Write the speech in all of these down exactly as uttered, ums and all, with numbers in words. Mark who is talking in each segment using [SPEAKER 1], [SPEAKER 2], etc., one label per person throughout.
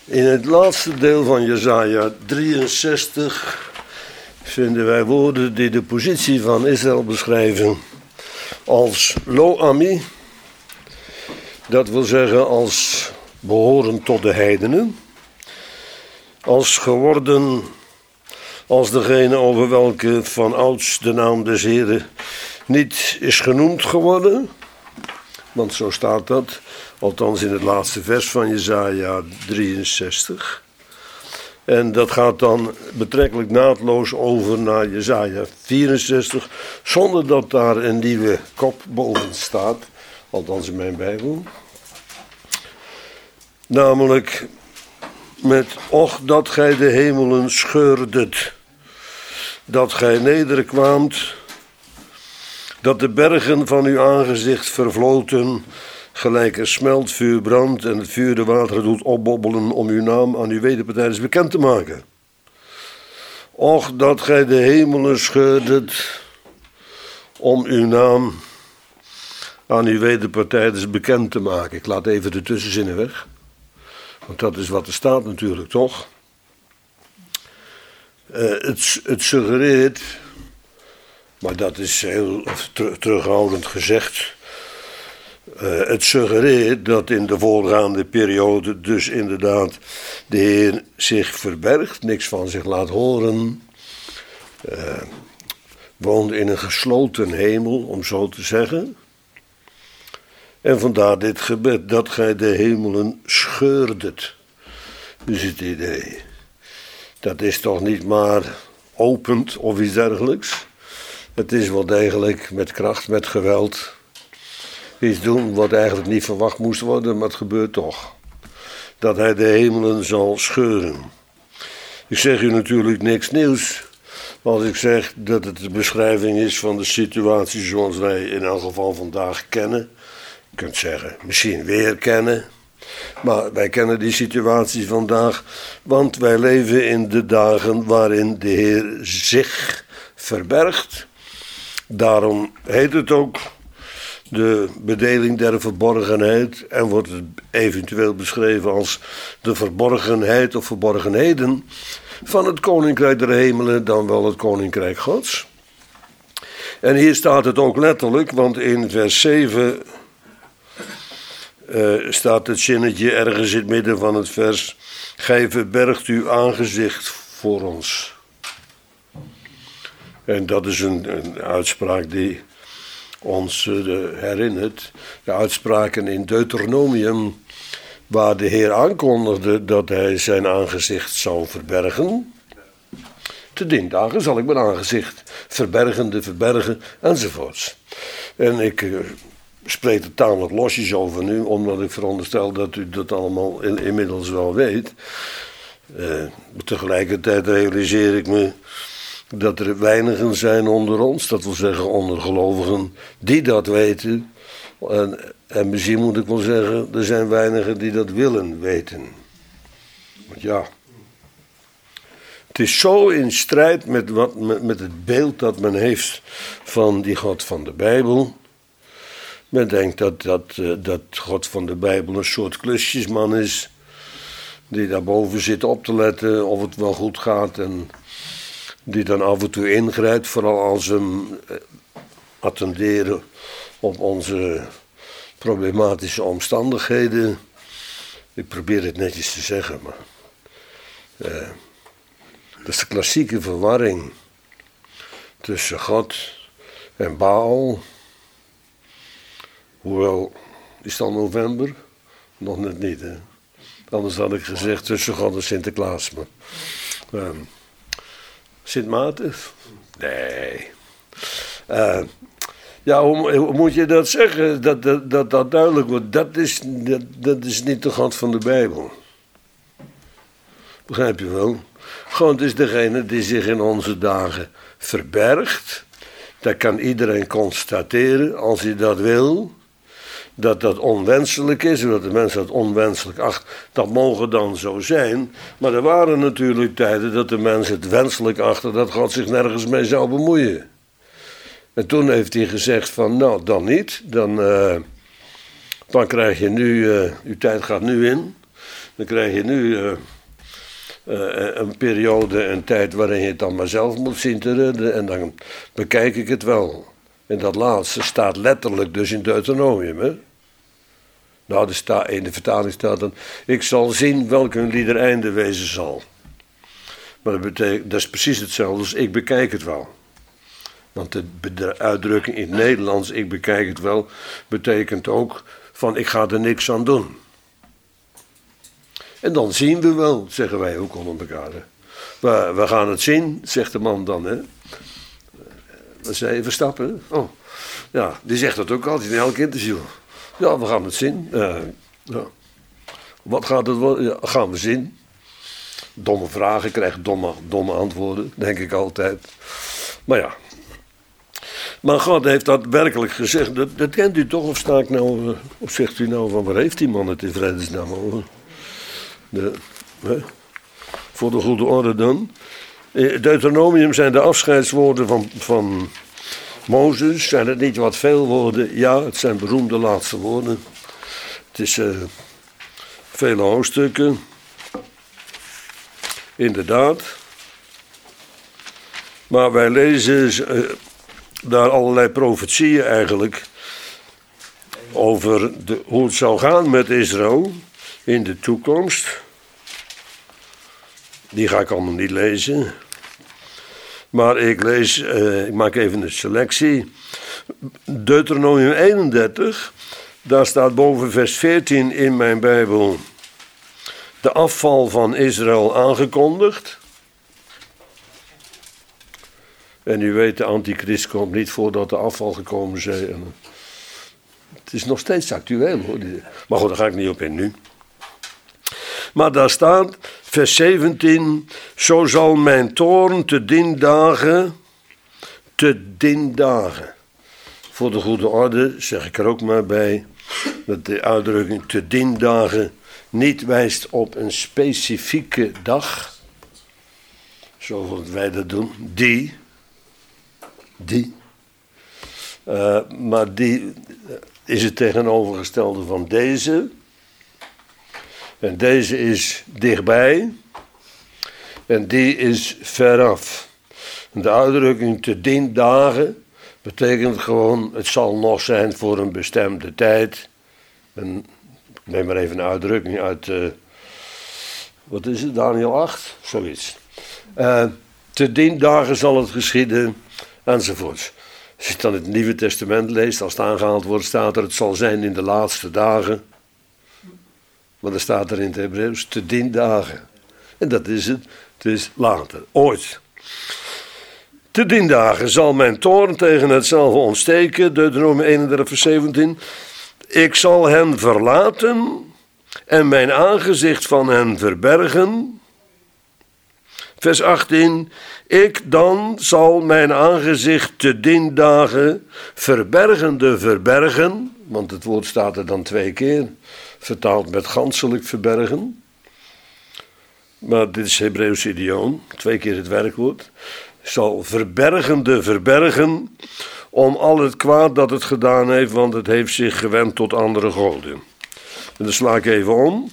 [SPEAKER 1] In het laatste deel van Jesaja drieënzestig vinden wij woorden die de positie van Israël beschrijven als lo ami, dat wil zeggen als behorend tot de heidenen, als geworden als degene over welke van ouds de naam des Heren niet is genoemd geworden, want zo staat dat, althans in het laatste vers van Jesaja drieënzestig. En dat gaat dan betrekkelijk naadloos over naar Jesaja vierenzestig, zonder dat daar een nieuwe kop boven staat, althans in mijn Bijbel. Namelijk met, och dat gij de hemelen scheurdet, dat gij nederkwaamt, dat de bergen van uw aangezicht vervloten, gelijk er smeltvuur brandt en het vuur de wateren doet opbobbelen om uw naam aan uw wederpartijders bekend te maken. Och, dat gij de hemelen scheurdet om uw naam aan uw wederpartijders bekend te maken. Ik laat even de tussenzinnen weg, want dat is wat er staat natuurlijk, toch? Uh, het, het suggereert, maar dat is heel ter, terughoudend gezegd, Uh, het suggereert dat in de voorgaande periode dus inderdaad de Heer zich verbergt, niks van zich laat horen, uh, woont in een gesloten hemel, om zo te zeggen. En vandaar dit gebed, dat gij de hemelen scheurdet. Dus het idee, dat is toch niet maar opent of iets dergelijks. Het is wel degelijk met kracht, met geweld iets doen wat eigenlijk niet verwacht moest worden, maar het gebeurt toch. Dat hij de hemelen zal scheuren. Ik zeg u natuurlijk niks nieuws als ik zeg dat het de beschrijving is van de situatie zoals wij in elk geval vandaag kennen. Je kunt zeggen, misschien weer kennen. Maar wij kennen die situatie vandaag, want wij leven in de dagen waarin de Heer zich verbergt. Daarom heet het ook de bedeling der verborgenheid en wordt het eventueel beschreven als de verborgenheid of verborgenheden van het koninkrijk der hemelen, dan wel het koninkrijk Gods. En hier staat het ook letterlijk, want in vers zeven uh, staat het zinnetje ergens in het midden van het vers: gij verbergt uw aangezicht voor ons. En dat is een, een uitspraak die ons herinnert, de uitspraken in Deuteronomium, waar de Heer aankondigde dat hij zijn aangezicht zou verbergen. Te dien dagen zal ik mijn aangezicht verbergen, de verbergen, enzovoorts. En ik uh, spreek er tamelijk losjes over nu, omdat ik veronderstel dat u dat allemaal in, inmiddels wel weet. Uh, tegelijkertijd realiseer ik me dat er weinigen zijn onder ons, dat wil zeggen onder gelovigen, die dat weten. En, en misschien moet ik wel zeggen, er zijn weinigen die dat willen weten. Want ja, het is zo in strijd met, wat, met, met het beeld dat men heeft van die God van de Bijbel. Men denkt dat, dat, dat God van de Bijbel een soort klusjesman is, die daarboven zit op te letten of het wel goed gaat en die dan af en toe ingrijpt, vooral als we hem attenderen op onze problematische omstandigheden. Ik probeer het netjes te zeggen, maar uh, dat is de klassieke verwarring tussen God en Baal. Hoewel, is het al november? Nog net niet, hè? Anders had ik gezegd tussen God en Sinterklaas. Maar, uh, Sint Maarten? Nee. Uh, ja, hoe, hoe moet je dat zeggen? Dat dat, dat, dat duidelijk wordt. Dat is, dat, dat is niet de God van de Bijbel. Begrijp je wel? God is degene die zich in onze dagen verbergt. Dat kan iedereen constateren als hij dat wil. Dat dat onwenselijk is, dat de mens dat onwenselijk acht, dat mogen dan zo zijn. Maar er waren natuurlijk tijden dat de mens het wenselijk achtte dat God zich nergens mee zou bemoeien. En toen heeft hij gezegd van, nou dan niet, dan, uh, dan krijg je nu, uh, uw tijd gaat nu in. Dan krijg je nu uh, uh, een periode, een tijd waarin je het dan maar zelf moet zien te redden. En dan bekijk ik het wel. En dat laatste staat letterlijk dus in Deuteronomium. Hè? Nou, er staat, in de vertaling staat dan: ik zal zien welk hun lieder einde wezen zal. Maar dat, betekent, dat is precies hetzelfde als ik bekijk het wel. Want de, de uitdrukking in het Nederlands, ik bekijk het wel, betekent ook van ik ga er niks aan doen. En dan zien we wel, zeggen wij ook onder elkaar. Hè. We, we gaan het zien, zegt de man dan. Hè. We zei Verstappen. Oh, ja, die zegt dat ook altijd in elk interview. Ja, we gaan het zien. Uh, ja. Wat gaat het worden? Ja, gaan we zien. Domme vragen, krijg domme, domme antwoorden, denk ik altijd. Maar ja. Maar God heeft dat werkelijk gezegd. Dat, dat kent u toch? Of sta ik nou, of zegt u nou van waar heeft die man het in vredesnaam over? De, hè? Voor de goede orde dan. In Deuteronomium zijn de afscheidswoorden van, van Mozes. Zijn het niet wat veel woorden? Ja, het zijn beroemde laatste woorden. Het is uh, vele hoofdstukken. Inderdaad. Maar wij lezen uh, daar allerlei profetieën eigenlijk over de, hoe het zal gaan met Israël in de toekomst. Die ga ik allemaal niet lezen. Maar ik lees, uh, ik maak even een selectie. Deuteronomium eenendertig, daar staat boven vers veertien in mijn Bijbel de afval van Israël aangekondigd. En u weet, de antichrist komt niet voordat de afval gekomen is. Het is nog steeds actueel hoor. Maar goed, daar ga ik niet op in nu. Maar daar staat, vers zeventien, zo zal mijn toorn te dien dagen, te dien dagen. Voor de goede orde zeg ik er ook maar bij, dat de uitdrukking te dien dagen niet wijst op een specifieke dag, zoals wij dat doen, die, die, uh, maar die is het tegenovergestelde van deze. En deze is dichtbij en die is veraf. En de uitdrukking te dien dagen betekent gewoon, het zal nog zijn voor een bestemde tijd. En ik neem maar even een uitdrukking uit, uh, wat is het, Daniel acht? Zoiets. Uh, te dien dagen zal het geschieden, enzovoorts. Als je dan het Nieuwe Testament leest, als het aangehaald wordt, staat er, het zal zijn in de laatste dagen. Maar dan staat er in het Hebreeuws, te dien dagen. En dat is het, het is later, ooit. Te dien dagen zal mijn toorn tegen hetzelfde ontsteken, Deuteronomium eenendertig vers zeventien. Ik zal hen verlaten en mijn aangezicht van hen verbergen. Vers achttien. Ik dan zal mijn aangezicht te dien dagen verbergende verbergen. Want het woord staat er dan twee keer. Vertaald met ganselijk verbergen. Maar dit is Hebreeuws idioom. Twee keer het werkwoord. Zal verbergende verbergen. Om al het kwaad dat het gedaan heeft. Want het heeft zich gewend tot andere goden. En dan sla ik even om.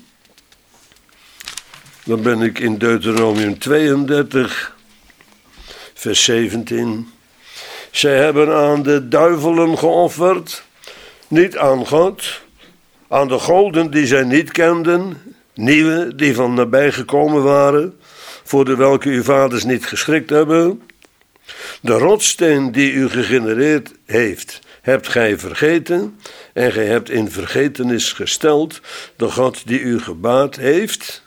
[SPEAKER 1] Dan ben ik in Deuteronomium tweeëndertig. Vers zeventien. Zij hebben aan de duivelen geofferd. Niet aan God. Aan de goden die zij niet kenden. Nieuwe die van nabij gekomen waren. Voor de welke uw vaders niet geschrikt hebben. De rotssteen die u gegenereerd heeft, hebt gij vergeten. En gij hebt in vergetenis gesteld de God die u gebaat heeft.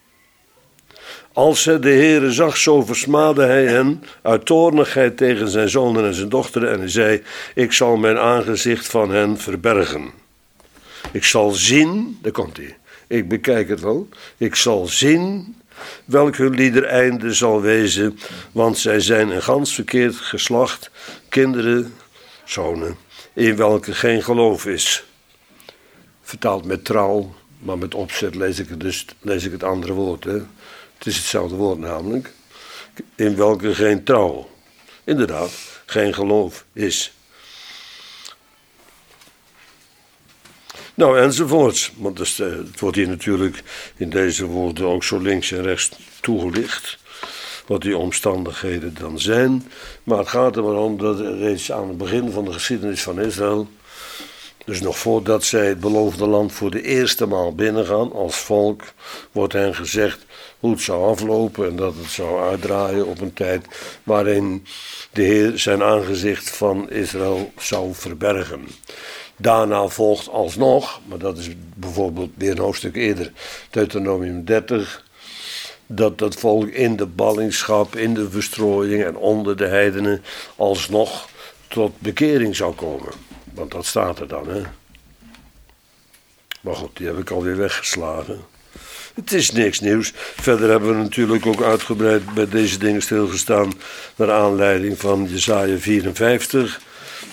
[SPEAKER 1] Als hij de Heere zag, zo versmaadde hij hen uit toornigheid tegen zijn zonen en zijn dochteren. En hij zei, ik zal mijn aangezicht van hen verbergen. Ik zal zien, daar komt hij, ik bekijk het wel. Ik zal zien welk hun lieder einde zal wezen. Want zij zijn een gans verkeerd geslacht, kinderen, zonen, in welke geen geloof is. Vertaald met trouw, maar met opzet lees ik het, dus, lees ik het andere woord, hè. Het is hetzelfde woord namelijk. In welke geen trouw, inderdaad, geen geloof is. Nou, enzovoorts. Want dus, uh, het wordt hier natuurlijk in deze woorden ook zo links en rechts toegelicht. Wat die omstandigheden dan zijn. Maar het gaat er maar om dat reeds aan het begin van de geschiedenis van Israël, dus nog voordat zij het beloofde land voor de eerste maal binnengaan als volk, wordt hen gezegd hoe het zou aflopen en dat het zou uitdraaien op een tijd waarin de Heer zijn aangezicht van Israël zou verbergen. Daarna volgt alsnog, maar dat is bijvoorbeeld weer een hoofdstuk eerder, Deuteronomium dertig, dat dat volk in de ballingschap, in de verstrooiing en onder de heidenen alsnog tot bekering zou komen. Want dat staat er dan, hè. Maar goed, die heb ik alweer weggeslagen. Het is niks nieuws. Verder hebben we natuurlijk ook uitgebreid bij deze dingen stilgestaan naar aanleiding van Jesaja vierenvijftig.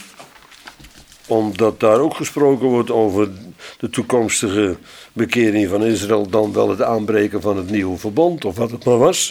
[SPEAKER 1] Omdat daar ook gesproken wordt over de toekomstige bekering van Israël, dan wel het aanbreken van het nieuwe verbond, of wat het maar was.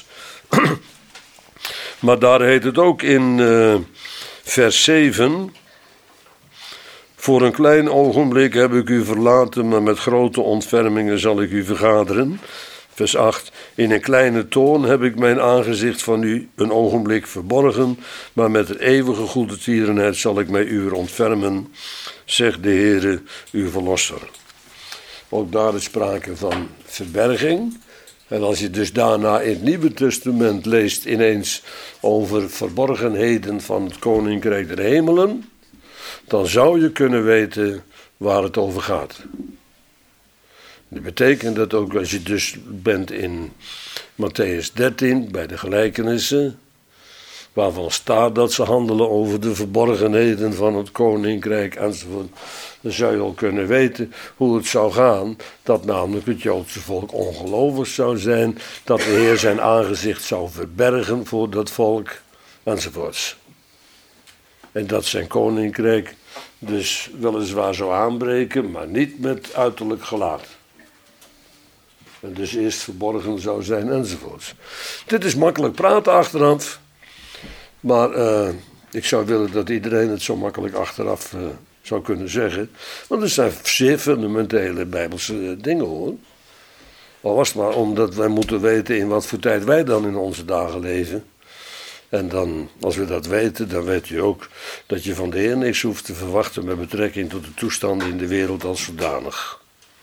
[SPEAKER 1] Maar daar heet het ook in uh, vers zeven... Voor een klein ogenblik heb ik u verlaten, maar met grote ontfermingen zal ik u vergaderen. Vers acht. In een kleine toorn heb ik mijn aangezicht van u een ogenblik verborgen, maar met een eeuwige goede tierenheid zal ik mij u ontfermen, zegt de Heere, uw verlosser. Ook daar is sprake van verberging. En als je dus daarna in het Nieuwe Testament leest ineens over verborgenheden van het Koninkrijk der Hemelen, dan zou je kunnen weten waar het over gaat. Dat betekent dat ook als je dus bent in Matthäus dertien, bij de gelijkenissen, waarvan staat dat ze handelen over de verborgenheden van het Koninkrijk enzovoort, dan zou je al kunnen weten hoe het zou gaan, dat namelijk het Joodse volk ongelovig zou zijn, dat de Heer zijn aangezicht zou verbergen voor dat volk enzovoorts. En dat zijn koninkrijk dus weliswaar zou aanbreken, maar niet met uiterlijk gelaat. En dus eerst verborgen zou zijn enzovoorts. Dit is makkelijk praten achteraf. Maar uh, ik zou willen dat iedereen het zo makkelijk achteraf uh, zou kunnen zeggen. Want het zijn zeer fundamentele Bijbelse uh, dingen, hoor. Al was het maar omdat wij moeten weten in wat voor tijd wij dan in onze dagen leven. En dan, als we dat weten, dan weet je ook dat je van de Heer niks hoeft te verwachten met betrekking tot de toestanden in de wereld als zodanig.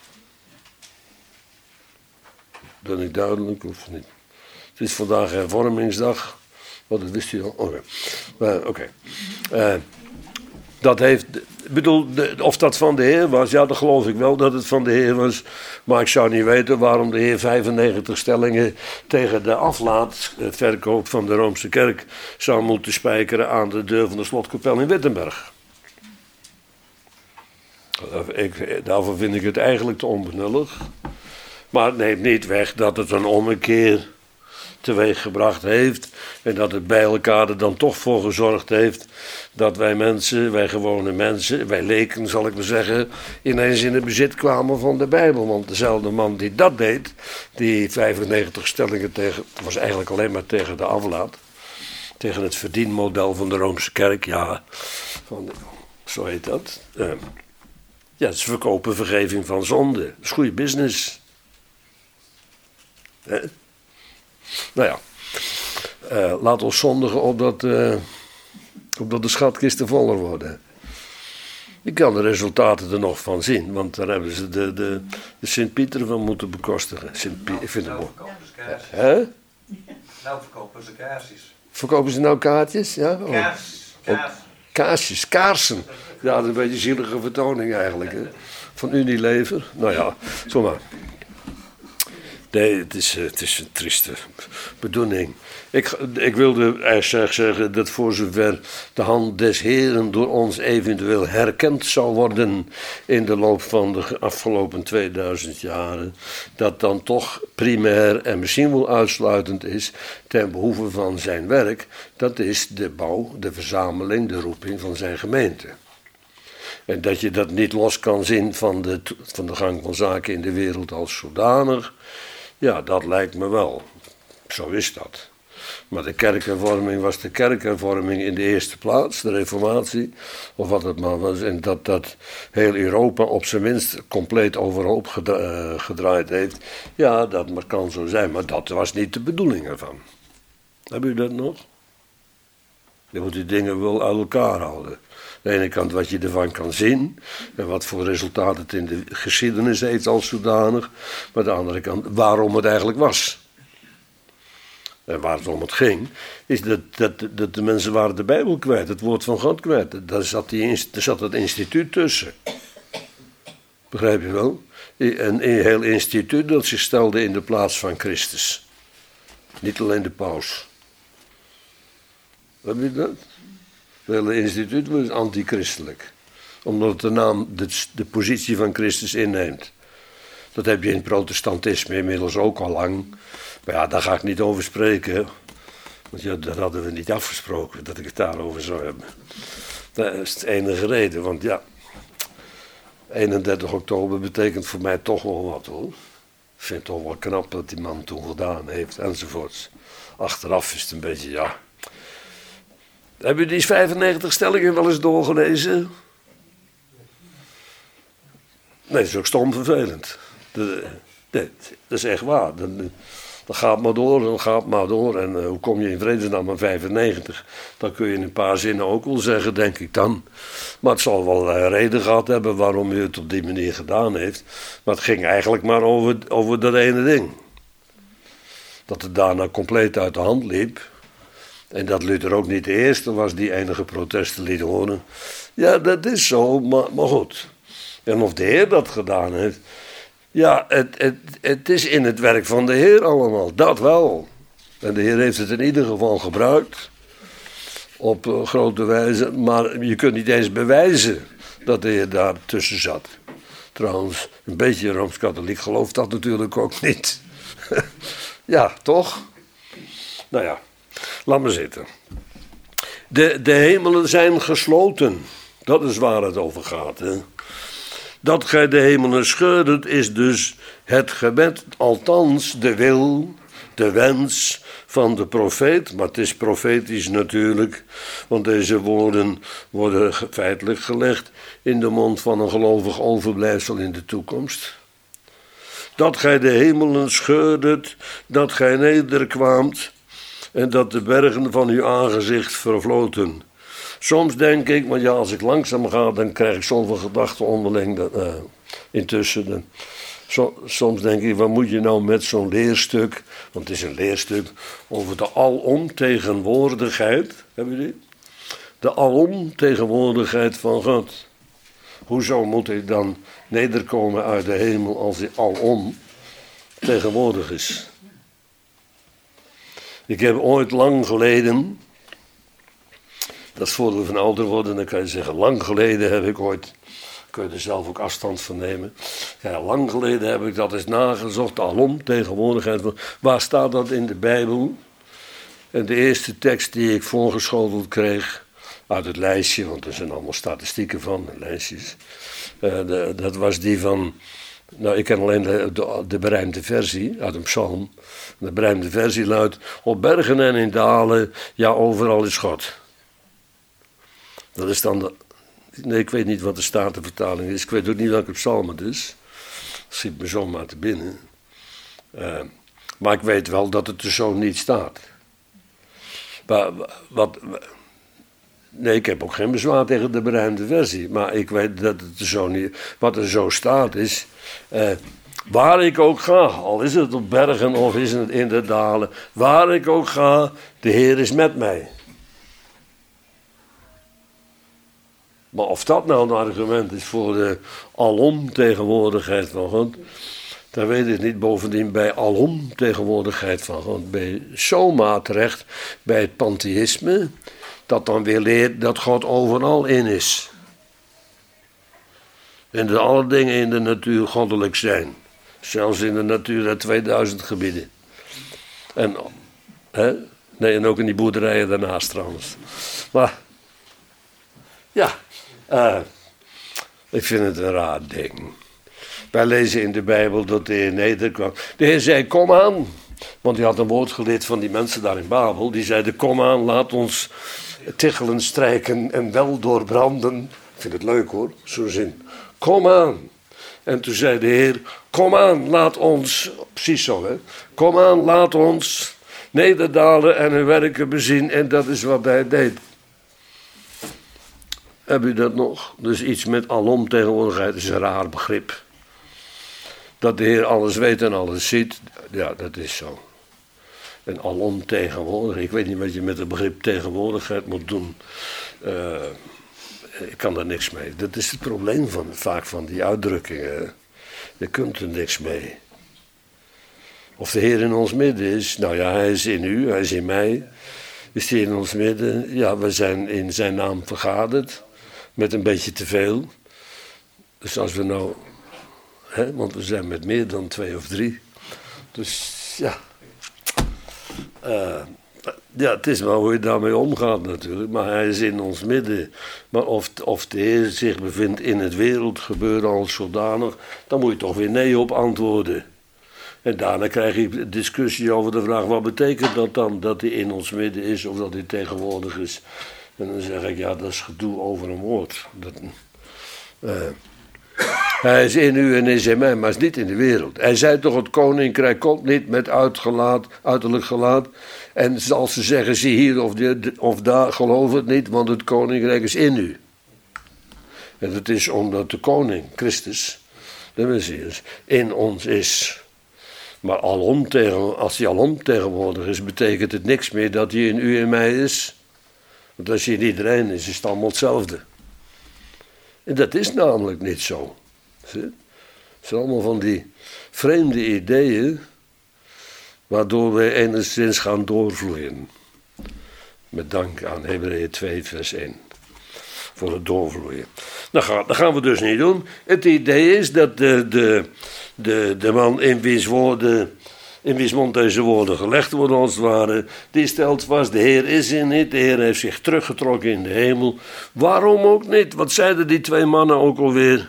[SPEAKER 1] Ben ik duidelijk of niet? Het is vandaag hervormingsdag. Wat, dat wist u al? Oké. Okay. Uh, okay. uh, dat heeft, ik bedoel, de, of dat van de Heer was, ja, dat geloof ik wel dat het van de Heer was. Maar ik zou niet weten waarom de Heer vijfennegentig stellingen tegen de aflaatverkoop van de Roomse kerk zou moeten spijkeren aan de deur van de slotkapel in Wittenberg. Ik, daarvoor vind ik het eigenlijk te onbenullig. Maar het neemt niet weg dat het een ommekeer teweeggebracht heeft. En dat het bij elkaar er dan toch voor gezorgd heeft dat wij mensen, wij gewone mensen, wij leken zal ik maar zeggen, ineens in het bezit kwamen van de Bijbel. Want dezelfde man die dat deed, die vijfennegentig stellingen tegen, het was eigenlijk alleen maar tegen de aflaat. Tegen het verdienmodel van de Roomse kerk, ja, van, zo heet dat. Uh, ja, het is verkopen vergeving van zonde. Dat is goede business. Hè? Nou ja, uh, laat ons zondigen opdat, uh, opdat de schatkisten voller worden. Je kan de resultaten er nog van zien, want daar hebben ze de, de, de Sint-Pieter van moeten bekostigen. Sint Piet, ik vind het mooi. Hè?
[SPEAKER 2] Nou verkopen ze kaarsjes.
[SPEAKER 1] Verkopen ze nou kaartjes? Ja? Oh.
[SPEAKER 2] Kaarsjes. Kaars.
[SPEAKER 1] Kaarsjes, kaarsen. Ja, dat is een beetje een zielige vertoning eigenlijk. Hè? Van Unilever. Nou ja, zomaar. Nee, het is, het is een trieste bedoeling. Ik, ik wilde eigenlijk zeggen dat voor zover de hand des Heeren door ons eventueel herkend zou worden in de loop van de afgelopen tweeduizend jaren, dat dan toch primair en misschien wel uitsluitend is ten behoeve van zijn werk, dat is de bouw, de verzameling, de roeping van zijn gemeente. En dat je dat niet los kan zien van de, van de gang van zaken in de wereld als zodanig. Ja, dat lijkt me wel. Zo is dat. Maar de kerkhervorming was de kerkhervorming in de eerste plaats, de reformatie, of wat het maar was. En dat dat heel Europa op zijn minst compleet overhoop gedra- uh, gedraaid heeft. Ja, dat kan zo zijn, maar dat was niet de bedoeling ervan. Hebben u dat nog? Je moet die dingen wel uit elkaar houden. Aan de ene kant wat je ervan kan zien en wat voor resultaat het in de geschiedenis heeft als zodanig. Maar aan de andere kant waarom het eigenlijk was. En waar het om het ging, is dat, dat, dat de mensen waren de Bijbel kwijt, het woord van God kwijt. Daar zat, die, daar zat het instituut tussen. Begrijp je wel? Een, een heel instituut dat zich stelde in de plaats van Christus. Niet alleen de paus. Heb je dat? Het hele instituut was antichristelijk. Omdat de naam de, de positie van Christus inneemt. Dat heb je in het protestantisme inmiddels ook al lang. Maar ja, daar ga ik niet over spreken. Want ja, dat hadden we niet afgesproken, dat ik het daarover zou hebben. Dat is de enige reden, want ja... eenendertig oktober betekent voor mij toch wel wat, hoor. Ik vind het toch wel knap wat die man toen gedaan heeft, enzovoorts. Achteraf is het een beetje, ja... Heb je die vijfennegentig stellingen wel eens doorgelezen? Nee, dat is ook stom vervelend. Dat, nee, dat is echt waar. Dan, dan gaat maar door, dan gaat maar door. En uh, hoe kom je in vredesnaam aan vijfennegentig? Dan kun je in een paar zinnen ook wel zeggen, denk ik dan. Maar het zal wel uh, reden gehad hebben waarom u het op die manier gedaan heeft. Maar het ging eigenlijk maar over, over dat ene ding. Dat het daarna compleet uit de hand liep. En dat Luther ook niet de eerste was die enige protesten liet horen. Ja, dat is zo, maar, maar goed. En of de Heer dat gedaan heeft... Ja, het, het, het is in het werk van de Heer allemaal, dat wel. En de Heer heeft het in ieder geval gebruikt. Op uh, grote wijze. Maar je kunt niet eens bewijzen dat de Heer daar tussen zat. Trouwens, een beetje Rooms-Katholiek gelooft dat natuurlijk ook niet. Ja, toch? Nou ja. Laat maar zitten. De, de hemelen zijn gesloten. Dat is waar het over gaat. Hè? Dat gij de hemelen scheurdet is dus het gebed, althans de wil, de wens van de profeet. Maar het is profetisch natuurlijk, want deze woorden worden feitelijk gelegd in de mond van een gelovig overblijfsel in de toekomst. Dat gij de hemelen scheurdet, dat gij nederkwaamt. En dat de bergen van uw aangezicht vervloten. Soms denk ik, maar ja, als ik langzaam ga, dan krijg ik zoveel gedachten onderling. Dat, uh, intussen, dan, so, soms denk ik, wat moet je nou met zo'n leerstuk? Want het is een leerstuk over de alomtegenwoordigheid. Hebben jullie? De alomtegenwoordigheid van God. Hoezo moet hij dan nederkomen uit de hemel als hij alom tegenwoordig is? Ik heb ooit lang geleden, dat is voordeel van ouder worden, dan kan je zeggen, lang geleden heb ik ooit, kun je er zelf ook afstand van nemen. Ja, lang geleden heb ik dat eens nagezocht, alom tegenwoordigheid. Waar staat dat in de Bijbel? En de eerste tekst die ik voorgeschoteld kreeg, uit het lijstje, want er zijn allemaal statistieken van, lijstjes. Uh, de, dat was die van... Nou, ik ken alleen de, de, de berijmde versie uit een psalm. De berijmde versie luidt: op bergen en in dalen, ja, overal is God. Dat is dan de... Nee, ik weet niet wat de Statenvertaling is. Ik weet ook niet welke psalm het is. Dat schiet me zomaar te binnen. Uh, maar ik weet wel dat het er zo niet staat. Maar, wat... Nee, ik heb ook geen bezwaar tegen de berijmde versie. Maar ik weet dat het er zo niet... Wat er zo staat is... Uh, waar ik ook ga, al is het op bergen of is het in de dalen... Waar ik ook ga, de Heer is met mij. Maar of dat nou een argument is voor de alomtegenwoordigheid van God... Dat weet ik niet. Bovendien bij alomtegenwoordigheid van God... ben je zomaar terecht bij het pantheïsme... dat dan weer leert dat God overal in is. En dat alle dingen in de natuur goddelijk zijn. Zelfs in de Natura tweeduizend gebieden. En, hè? Nee, en ook in die boerderijen daarnaast trouwens. Maar, ja, uh, ik vind het een raar ding. Wij lezen in de Bijbel dat de Heer nederkwam. De Heer zei, kom aan, Want hij had een woord geleerd van die mensen daar in Babel. Die zeiden, kom aan, laat ons tichelen, strijken en wel doorbranden. Ik vind het leuk hoor, zo'n zin. Kom aan. En toen zei de Heer, kom aan, laat ons, precies zo hè. Kom aan, laat ons nederdalen en hun werken bezien. En dat is wat hij deed. Heb u dat nog? Dus iets met alomtegenwoordigheid is een raar begrip. Dat de Heer alles weet en alles ziet, ja, dat is zo. En alomtegenwoordig, ik weet niet wat je met het begrip tegenwoordigheid moet doen. Uh, ik kan daar niks mee. Dat is het probleem van, vaak van die uitdrukkingen. Je kunt er niks mee. Of de Heer in ons midden is, nou ja, hij is in u, hij is in mij. Is hij in ons midden? Ja, we zijn in zijn naam vergaderd. Met een beetje te veel. Dus als we nou... Hè, want we zijn met meer dan twee of drie. Dus ja... Uh, ja, het is maar hoe je daarmee omgaat natuurlijk. Maar hij is in ons midden. Maar of, of de Heer zich bevindt in het wereldgebeuren als zodanig... dan moet je toch weer nee op antwoorden. En daarna krijg je discussie over de vraag... wat betekent dat dan, dat hij in ons midden is... of dat hij tegenwoordig is... En dan zeg ik, ja, dat is gedoe over een woord. Dat, uh, hij is in u en is in mij, maar is niet in de wereld. Hij zei toch, het koninkrijk komt niet met uitgelaat, uiterlijk gelaat. En als ze zeggen, zie hier of, die, of daar, geloof het niet, want het koninkrijk is in u. En dat is omdat de koning, Christus, de Messias, in ons is. Maar alom tegen, als hij alom tegenwoordig is, betekent het niks meer dat hij in u en mij is. Want als je in iedereen is, is het allemaal hetzelfde. En dat is namelijk niet zo. Zie? Het zijn allemaal van die vreemde ideeën, waardoor we enigszins gaan doorvloeien. Met dank aan Hebreeën twee vers één. Voor het doorvloeien. Dat gaan, dat gaan we dus niet doen. Het idee is dat de, de, de, de man in wiens woorden... in wiens mond deze woorden gelegd worden als het ware, die stelt vast, de Heer is er niet, de Heer heeft zich teruggetrokken in de hemel. Waarom ook niet? Wat zeiden die twee mannen ook alweer?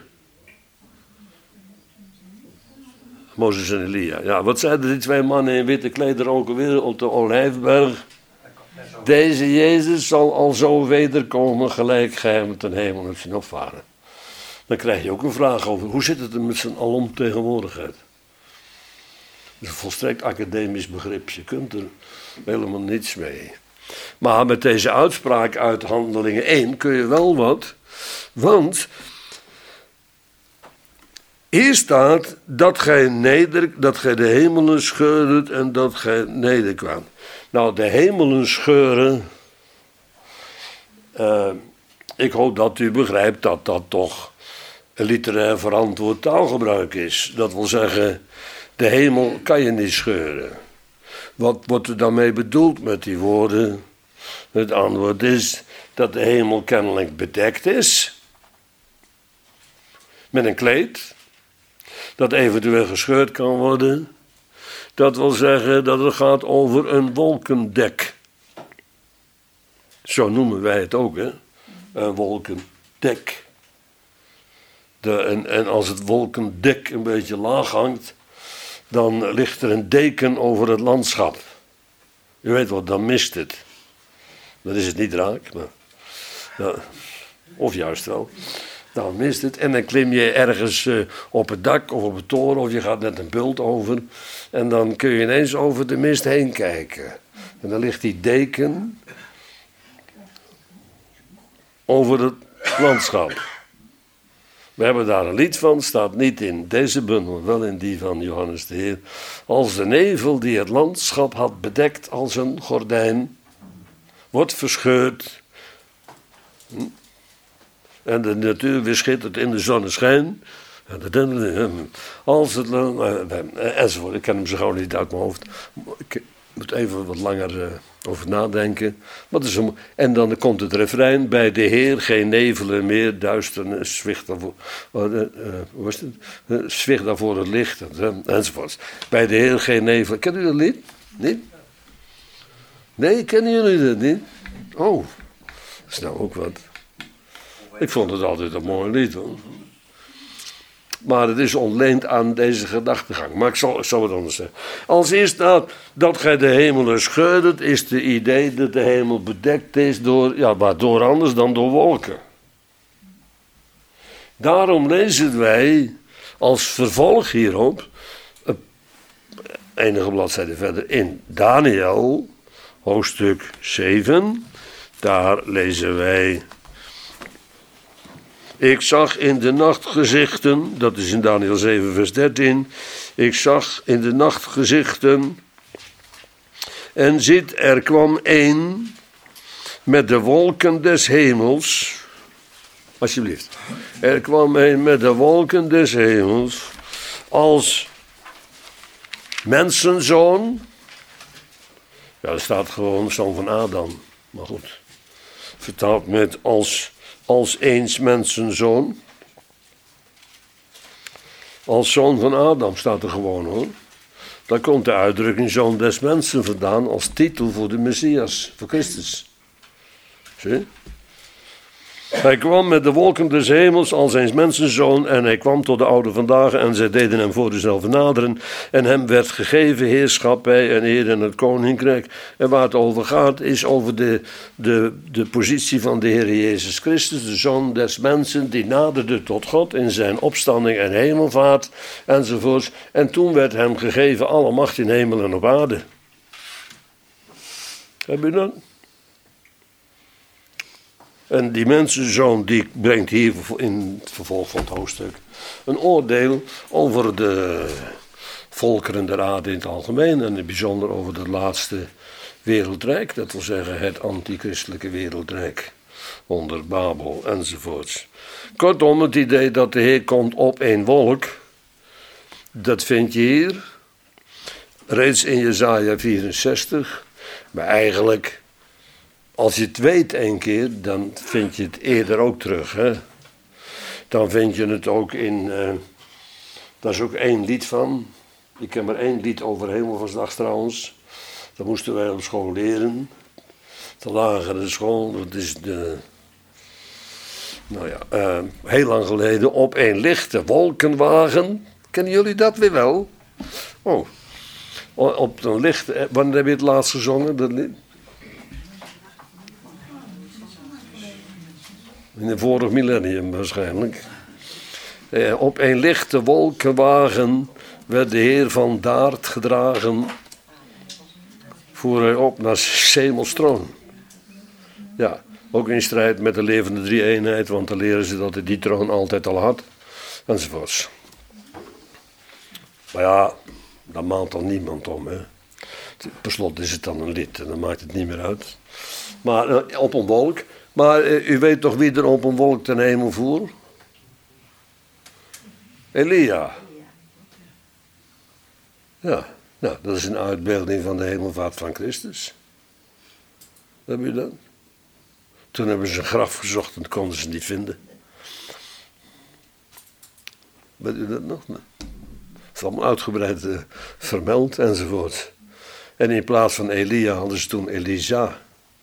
[SPEAKER 1] Mozes en Elia. Ja, wat zeiden die twee mannen in witte klederen ook alweer op de Olijfberg? Deze Jezus zal al zo wederkomen, gelijk gij met een hemel hebt zien opvaren. Dan krijg je ook een vraag over, hoe zit het er met zijn alomtegenwoordigheid? Dat is een volstrekt academisch begrip. Je kunt er helemaal niets mee. Maar met deze uitspraak uit Handelingen één kun je wel wat. Want hier staat dat gij, neder, dat gij de hemelen scheurdet en dat gij nederkwaamt. Nou, de hemelen scheuren. Uh, ik hoop dat u begrijpt dat dat toch een literair verantwoord taalgebruik is. Dat wil zeggen... De hemel kan je niet scheuren. Wat wordt er dan mee bedoeld met die woorden? Het antwoord is dat de hemel kennelijk bedekt is. Met een kleed. Dat eventueel gescheurd kan worden. Dat wil zeggen dat het gaat over een wolkendek. Zo noemen wij het ook, hè? Een wolkendek. De, en, en als het wolkendek een beetje laag hangt... dan ligt er een deken over het landschap. U weet wat, dan mist het. Dan is het niet raak, maar... Ja, of juist wel. Dan mist het. En dan klim je ergens uh, op het dak of op het toren... of je gaat net een bult over... en dan kun je ineens over de mist heen kijken. En dan ligt die deken... over het landschap. We hebben daar een lied van, staat niet in deze bundel, wel in die van Johannes de Heer. Als de nevel die het landschap had bedekt als een gordijn, wordt verscheurd. En de natuur weer schittert in de zonneschijn. Als het, enzovoort, ik ken hem zo gauw niet uit mijn hoofd. Ik moet even wat langer uh, over nadenken. Wat is een, en dan komt het refrein. Bij de Heer geen nevelen meer, duisternis, zwicht daarvoor, uh, uh, hoe was het? Uh, zwicht daarvoor het licht, uh, enzovoort. Bij de Heer geen nevelen. Kennen jullie dat lied? Niet? Nee, kennen jullie dat niet? Oh, dat is nou ook wat. Ik vond het altijd een mooi lied, hoor. maar het is ontleend aan deze gedachtegang. Maar ik zal, ik zal het anders zeggen. Als eerst dat, dat gij de hemelen scheurdet, is de idee dat de hemel bedekt is door, ja, waardoor anders dan door wolken. Daarom lezen wij als vervolg hierop, enige bladzijde verder, in Daniel, hoofdstuk zeven, daar lezen wij: ik zag in de nacht gezichten, dat is in Daniel zeven vers dertien, ik zag in de nacht gezichten, en ziet, er kwam een met de wolken des hemels, alsjeblieft, er kwam een met de wolken des hemels, als mensenzoon, ja, er staat gewoon zoon van Adam, maar goed, vertaald met als, als eens mensenzoon, als zoon van Adam staat er gewoon hoor. Daar komt de uitdrukking zoon des mensen vandaan als titel voor de Messias, voor Christus. Zie? Hij kwam met de wolken des hemels als eens mensenzoon en hij kwam tot de oude vandaag en zij deden hem voor dezelfde naderen en hem werd gegeven heerschappij en eer in het koninkrijk. En waar het over gaat is over de, de, de positie van de Heer Jezus Christus, de Zoon des mensen, die naderde tot God in zijn opstanding en hemelvaart enzovoorts. En toen werd hem gegeven alle macht in hemel en op aarde. Heb je dat? En die mensenzoon die brengt hier in het vervolg van het hoofdstuk een oordeel over de volkeren der aarde in het algemeen en in het bijzonder over het laatste wereldrijk, dat wil zeggen het antichristelijke wereldrijk onder Babel enzovoorts. Kortom, het idee dat de Heer komt op een wolk, dat vind je hier reeds in Jesaja vierenzestig, maar eigenlijk, als je het weet één keer, dan vind je het eerder ook terug. Hè? Dan vind je het ook in, uh, daar is ook één lied van. Ik ken maar één lied over Hemelvaartsdag trouwens. Dat moesten wij op school leren. De lagere school, dat is de, nou ja, uh, heel lang geleden. Op een lichte wolkenwagen. Kennen jullie dat weer wel? Oh, op een lichte, wanneer heb je het laatst gezongen, dat lied? In het vorig millennium waarschijnlijk. Eh, op een lichte wolkenwagen werd de Heer van Daard gedragen. Voer hij op naar Hemels troon. Ja, ook in strijd met de levende drie-eenheid, want dan leren ze dat hij die troon altijd al had. Enzovoorts. Maar ja, daar maalt dan niemand om. Hè. Per slot is het dan een lied en dan maakt het niet meer uit. Maar eh, op een wolk. Maar uh, u weet toch wie er op een wolk ten hemel voer? Elia. Ja, nou, dat is een uitbeelding van de hemelvaart van Christus. Heb je dat? Toen hebben ze een graf gezocht en konden ze het niet vinden. Weet u dat nog? Nee. Het is allemaal uitgebreid uh, vermeld enzovoort. En in plaats van Elia hadden ze toen Elisa.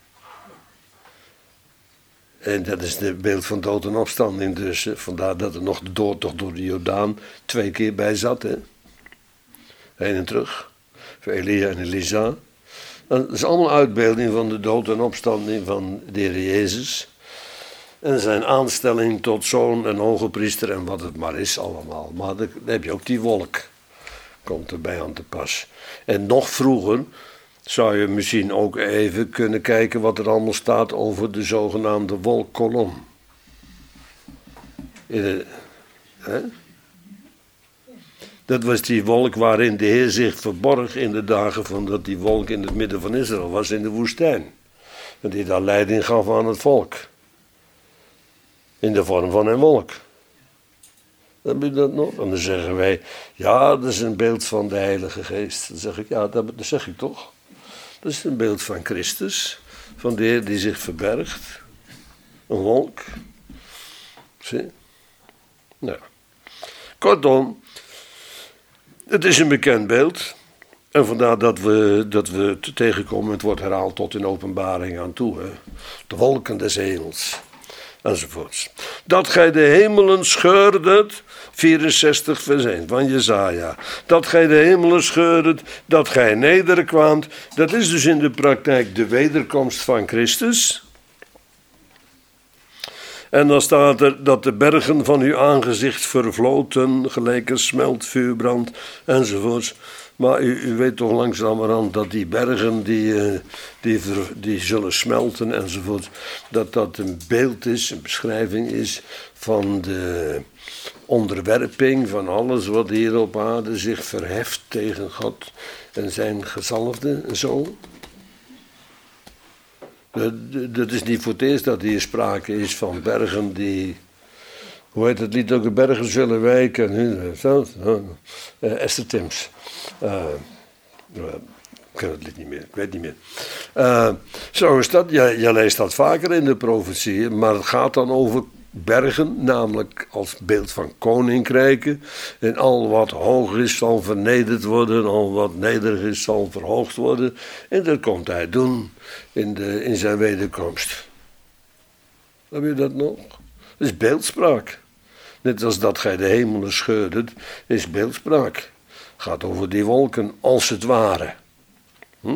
[SPEAKER 1] En dat is het beeld van dood en opstanding dus. Vandaar dat er nog de doortocht door de Jordaan twee keer bij zat. Hè? Heen en terug. Voor Elia en Elisa. Dat is allemaal uitbeelding van de dood en opstanding van de Heer Jezus. En zijn aanstelling tot zoon en hoge priester en wat het maar is allemaal. Maar dan heb je ook die wolk. Komt erbij aan te pas. En nog vroeger zou je misschien ook even kunnen kijken wat er allemaal staat over de zogenaamde wolkkolom. In de, hè? Dat was die wolk waarin de Heer zich verborg in de dagen van dat die wolk in het midden van Israël was in de woestijn. En die daar leiding gaf aan het volk. In de vorm van een wolk. Heb je dat nog? En dan zeggen wij, ja, dat is een beeld van de Heilige Geest. Dan zeg ik, ja, dat, dat zeg ik toch. Dat is een beeld van Christus, van de Heer die zich verbergt. Een wolk. Zie? Nou. Kortom, het is een bekend beeld. En vandaar dat we, dat we het tegenkomen, het wordt herhaald tot in openbaring aan toe. Hè? De wolken des hemels. Enzovoorts. Dat gij de hemelen scheurdet vierenzestig vers één van Jesaja. Dat gij de hemelen scheurdet, dat gij nederkwaamt. Dat is dus in de praktijk de wederkomst van Christus. En dan staat er dat de bergen van uw aangezicht vervloten, gelijk een smeltvuurbrand, enzovoorts. Maar u, u weet toch langzamerhand dat die bergen die, uh, die, ver, die zullen smelten enzovoort, dat dat een beeld is, een beschrijving is van de onderwerping van alles wat hier op aarde zich verheft tegen God en zijn gezalfde en zo. Dat is niet voor het eerst dat hier sprake is van bergen die, hoe heet het lied ook, de bergen zullen wijken. Uh, Esther Tims. Uh, uh, ik ken het lied niet meer, ik weet niet meer. Uh, zo is dat, je, je leest dat vaker in de profetieën, maar het gaat dan over bergen, namelijk als beeld van koninkrijken. En al wat hoog is zal vernederd worden, al wat nederig is zal verhoogd worden. En dat komt hij doen in, de, in zijn wederkomst. Heb je dat nog? Dat is beeldspraak. Net als dat gij de hemelen scheurdet, is beeldspraak. Gaat over die wolken als het ware. Hm?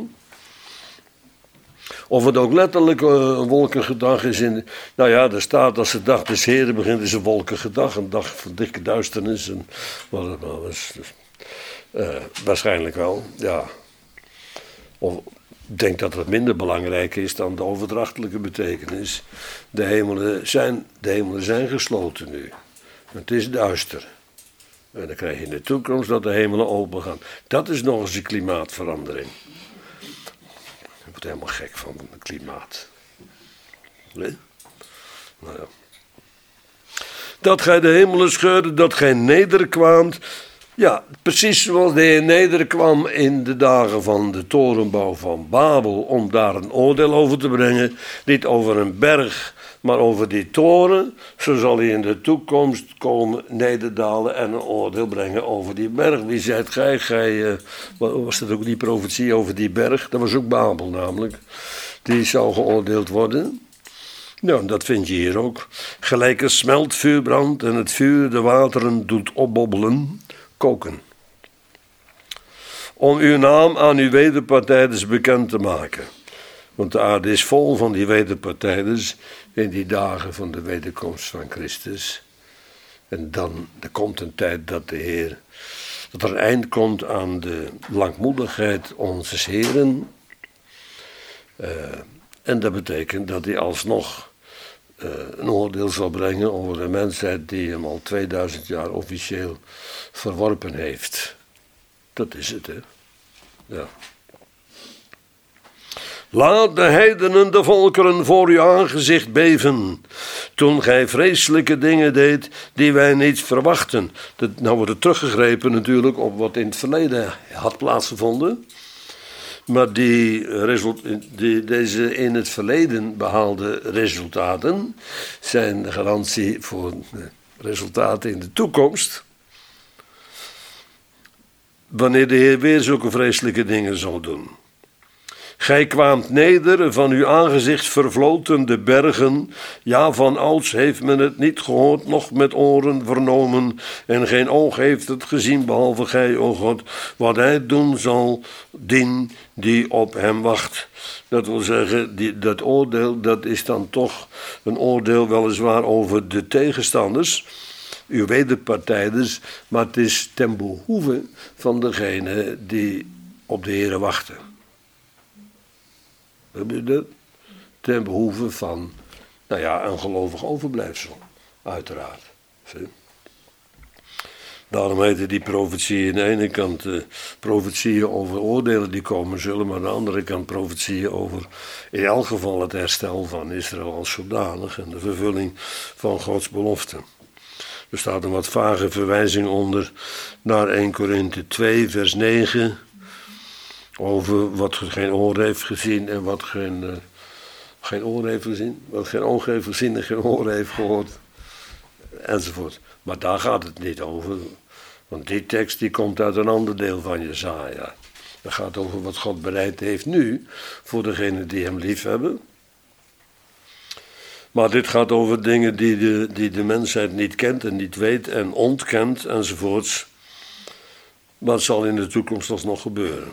[SPEAKER 1] Of het ook letterlijk een wolkige dag is. In, nou ja, er staat als de dag des Heren begint, is een wolkige dag. Een dag van dikke duisternis. En wat het nou is. Dus, uh, waarschijnlijk wel, ja. Of ik denk dat het minder belangrijk is dan de overdrachtelijke betekenis. De hemelen zijn, de hemelen zijn gesloten nu. Het is duister. En dan krijg je in de toekomst dat de hemelen open gaan. Dat is nog eens een klimaatverandering. Ik word helemaal gek van het klimaat. Nee? Nou ja. Dat gij de hemelen scheurde, dat gij nederkwaamt. Ja, precies zoals de Heer nederkwam in de dagen van de torenbouw van Babel, om daar een oordeel over te brengen. Niet over een berg, maar over die toren. Zo zal hij in de toekomst komen, nederdalen en een oordeel brengen over die berg. Wie zijt gij? Gij uh, was dat ook die profetie over die berg? Dat was ook Babel namelijk. Die zou geoordeeld worden. Nou, dat vind je hier ook. Gelijk een smeltvuurbrand en het vuur de wateren doet opbobbelen, koken. Om uw naam aan uw wederpartijders bekend te maken. Want de aarde is vol van die wederpartijders in die dagen van de wederkomst van Christus. En dan er komt een tijd dat de Heer, dat er een eind komt aan de langmoedigheid onzes Heren. Uh, en dat betekent dat hij alsnog uh, een oordeel zal brengen over de mensheid die hem al tweeduizend jaar officieel verworpen heeft. Dat is het, hè. Ja. Laat de heidenen, de volkeren voor uw aangezicht beven, toen gij vreselijke dingen deed die wij niet verwachten. Dat, nou wordt het teruggegrepen natuurlijk op wat in het verleden had plaatsgevonden. Maar die, die, deze in het verleden behaalde resultaten zijn de garantie voor resultaten in de toekomst. Wanneer de Heer weer zulke vreselijke dingen zal doen. Gij kwaamt neder, van uw aangezicht vervloten de bergen. Ja, van ouds heeft men het niet gehoord, noch met oren vernomen. En geen oog heeft het gezien, behalve gij, o God. Wat hij doen zal, dien die op hem wacht. Dat wil zeggen, die, dat oordeel, dat is dan toch een oordeel weliswaar over de tegenstanders, uw wederpartijders, maar het is ten behoeve van degene die op de Heere wachten. Heb je dat? Ten behoeve van, nou ja, een gelovig overblijfsel, uiteraard. Zie? Daarom heten die profetieën aan de ene kant uh, profetieën over oordelen die komen zullen, maar aan de andere kant profetieën over in elk geval het herstel van Israël als zodanig en de vervulling van Gods beloften. Er staat een wat vage verwijzing onder naar eerste Korinthe twee vers negen. Over wat geen oor heeft gezien en wat geen, uh, geen oor heeft gezien. Wat geen oog heeft gezien en geen oor heeft gehoord. Enzovoort. Maar daar gaat het niet over. Want die tekst die komt uit een ander deel van Jesaja. Dat gaat over wat God bereid heeft nu voor degenen die hem lief hebben. Maar dit gaat over dingen die de, die de mensheid niet kent en niet weet en ontkent enzovoorts. Maar het zal in de toekomst alsnog gebeuren.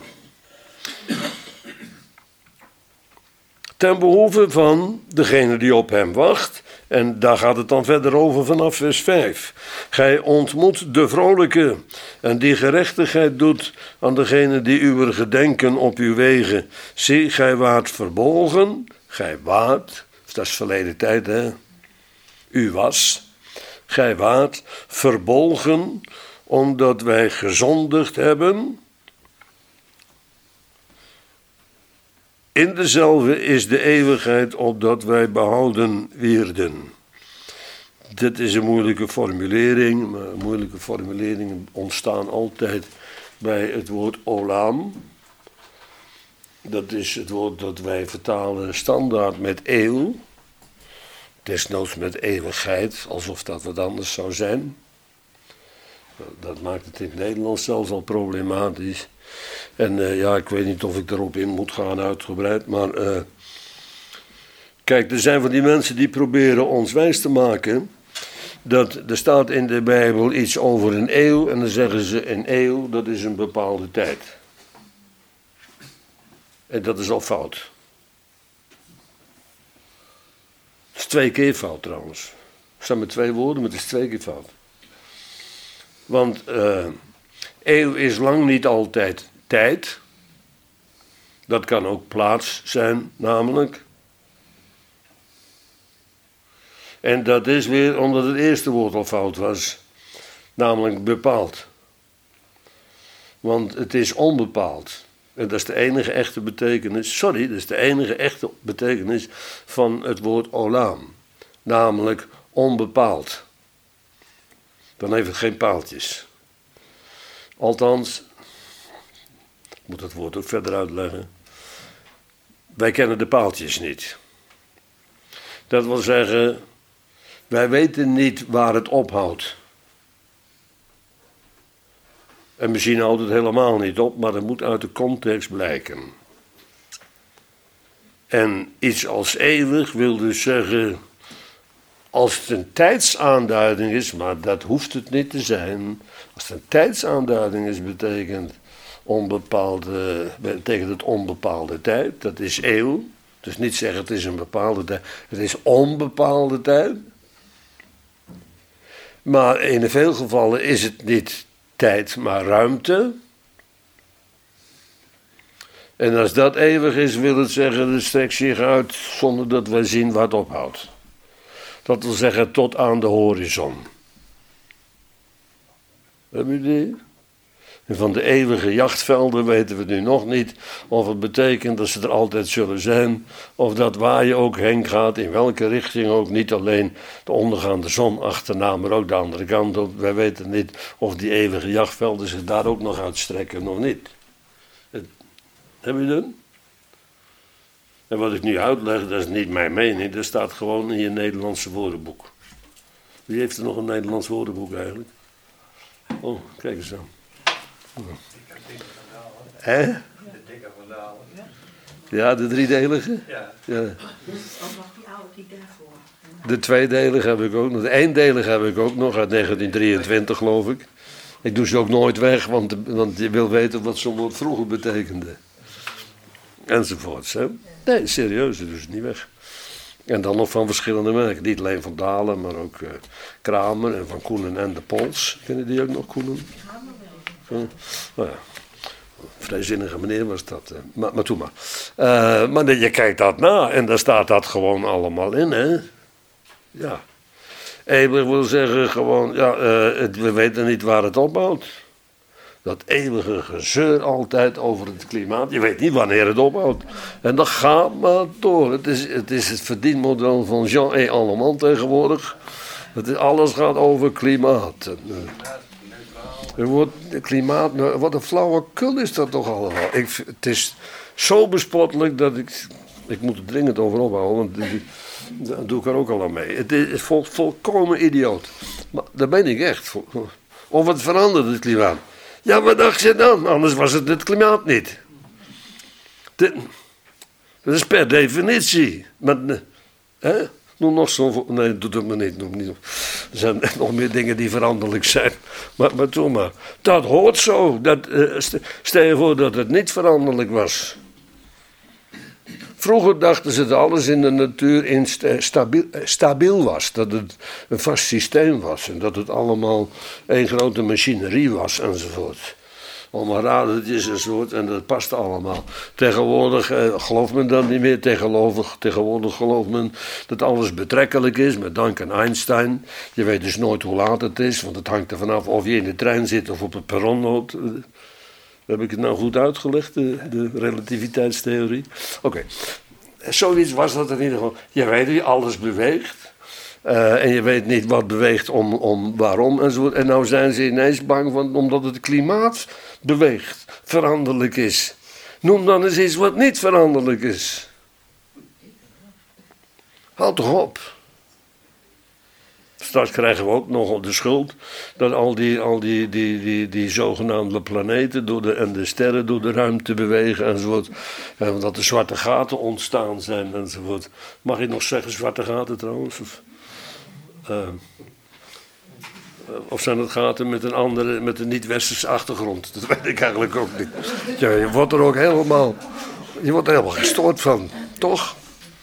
[SPEAKER 1] Ten behoeve van degene die op hem wacht. En daar gaat het dan verder over vanaf vers vijf. Gij ontmoet de vrolijke en die gerechtigheid doet aan degene die uw gedenken op uw wegen. Zie, gij waart verbolgen, gij waart, dat is verleden tijd hè, u was. Gij waart verbolgen omdat wij gezondigd hebben. In dezelfde is de eeuwigheid opdat wij behouden wierden. Dit is een moeilijke formulering, maar moeilijke formuleringen ontstaan altijd bij het woord olam. Dat is het woord dat wij vertalen standaard met eeuw. Desnoods met eeuwigheid, alsof dat wat anders zou zijn. Dat maakt het in het Nederlands zelfs al problematisch. En uh, ja, ik weet niet of ik erop in moet gaan uitgebreid, maar uh, kijk, er zijn van die mensen die proberen ons wijs te maken dat er staat in de Bijbel iets over een eeuw en dan zeggen ze een eeuw, dat is een bepaalde tijd. En dat is al fout. Het is twee keer fout trouwens. Er staan maar twee woorden, maar het is twee keer fout. Want uh, eeuw is lang niet altijd tijd. Dat kan ook plaats zijn, namelijk. En dat is weer omdat het eerste woord al fout was. Namelijk bepaald. Want het is onbepaald. En dat is de enige echte betekenis. Sorry, dat is de enige echte betekenis van het woord olam. Namelijk onbepaald. Dan heeft het geen paaltjes. Althans, ik moet het woord ook verder uitleggen. Wij kennen de paaltjes niet. Dat wil zeggen, wij weten niet waar het ophoudt. En misschien houdt het helemaal niet op, maar dat moet uit de context blijken. En iets als eeuwig wil dus zeggen, als het een tijdsaanduiding is, maar dat hoeft het niet te zijn. Als het een tijdsaanduiding is, betekent, onbepaalde, betekent het onbepaalde tijd. Dat is eeuw. Dus niet zeggen het is een bepaalde tijd. Het is onbepaalde tijd. Maar in veel gevallen is het niet tijd, maar ruimte. En als dat eeuwig is, wil het zeggen, het strekt zich uit zonder dat wij zien waar het ophoudt. Dat wil zeggen tot aan de horizon. Heb je die? En van de eeuwige jachtvelden weten we nu nog niet of het betekent dat ze er altijd zullen zijn. Of dat waar je ook heen gaat, in welke richting ook, niet alleen de ondergaande zon achterna, maar ook de andere kant op. Wij weten niet of die eeuwige jachtvelden zich daar ook nog uitstrekken of niet. Het, heb je dat? En wat ik nu uitleg, dat is niet mijn mening, dat staat gewoon in je Nederlandse woordenboek. Wie heeft er nog een Nederlands woordenboek eigenlijk? Oh, kijk eens aan. Oh. Hè?
[SPEAKER 2] De dikke van Dalen.
[SPEAKER 1] Ja, de driedelige?
[SPEAKER 2] Ja.
[SPEAKER 1] Ja.
[SPEAKER 3] Ook nog die oude die daarvoor.
[SPEAKER 1] De tweedelige heb ik ook nog. De eendelige heb ik ook nog uit negentien drieëntwintig, geloof ik. Ik doe ze ook nooit weg, want, want je wil weten wat zo'n woord vroeger betekende. Enzovoorts, hè. Nee, serieus, ik doe ze niet weg. En dan nog van verschillende merken. Niet alleen van Dalen, maar ook uh, Kramer en van Koenen en de Pols. Kennen die ook nog, Koenen? Uh, nou ja. Vrijzinnige meneer was dat. Uh, maar, maar toen maar. Uh, maar je kijkt dat na en daar staat dat gewoon allemaal in, hè. Ja. Eeuwig wil zeggen gewoon, ja, uh, het, we weten niet waar het ophoudt. Dat eeuwige gezeur altijd over het klimaat. Je weet niet wanneer het ophoudt. En dat gaat maar door. Het is het, is het verdienmodel van Jean E. Allemand tegenwoordig. Het is, alles gaat over klimaat. Er wordt klimaat. Wat een flauwekul is dat toch allemaal. Ik, het is zo bespottelijk dat ik. Ik moet er dringend over ophouden. Want daar doe ik er ook al aan mee. Het is vol, volkomen idioot. Maar daar ben ik echt. Of het verandert, het klimaat. Ja, wat dacht je dan? Anders was het het klimaat niet. De, dat is per definitie. Maar, hè? Noem nog zo'n... Nee, doe dat maar niet. Noem niet. Er zijn nog meer dingen die veranderlijk zijn. Maar, maar doe maar. Dat hoort zo. Dat, uh, stel je voor dat het niet veranderlijk was. Vroeger dachten ze dat alles in de natuur in stabiel, stabiel was. Dat het een vast systeem was. En dat het allemaal één grote machinerie was enzovoort. Allemaal radertjes enzovoort. En dat past allemaal. Tegenwoordig eh, gelooft men dat niet meer. Tegenwoordig, tegenwoordig gelooft men dat alles betrekkelijk is. Met dank aan Einstein. Je weet dus nooit hoe laat het is. Want het hangt er vanaf of je in de trein zit of op het perron loopt. Heb ik het nou goed uitgelegd, de, de relativiteitstheorie? Oké, okay. Zoiets was dat in ieder geval. Je weet dat je alles beweegt. Uh, en je weet niet wat beweegt om, om waarom enzovoort. En nou zijn ze ineens bang van, omdat het klimaat beweegt, veranderlijk is. Noem dan eens iets wat niet veranderlijk is. Houd toch op. Straks krijgen we ook nog de schuld dat al die, al die, die, die, die zogenaamde planeten door de, en de sterren door de ruimte bewegen enzovoort. En dat er zwarte gaten ontstaan zijn enzovoort. Mag je nog zeggen zwarte gaten trouwens? Of, uh, of zijn het gaten met een andere, met een niet-westerse achtergrond? Dat weet ik eigenlijk ook niet. Ja, je wordt er ook helemaal, je wordt er helemaal gestoord van, toch?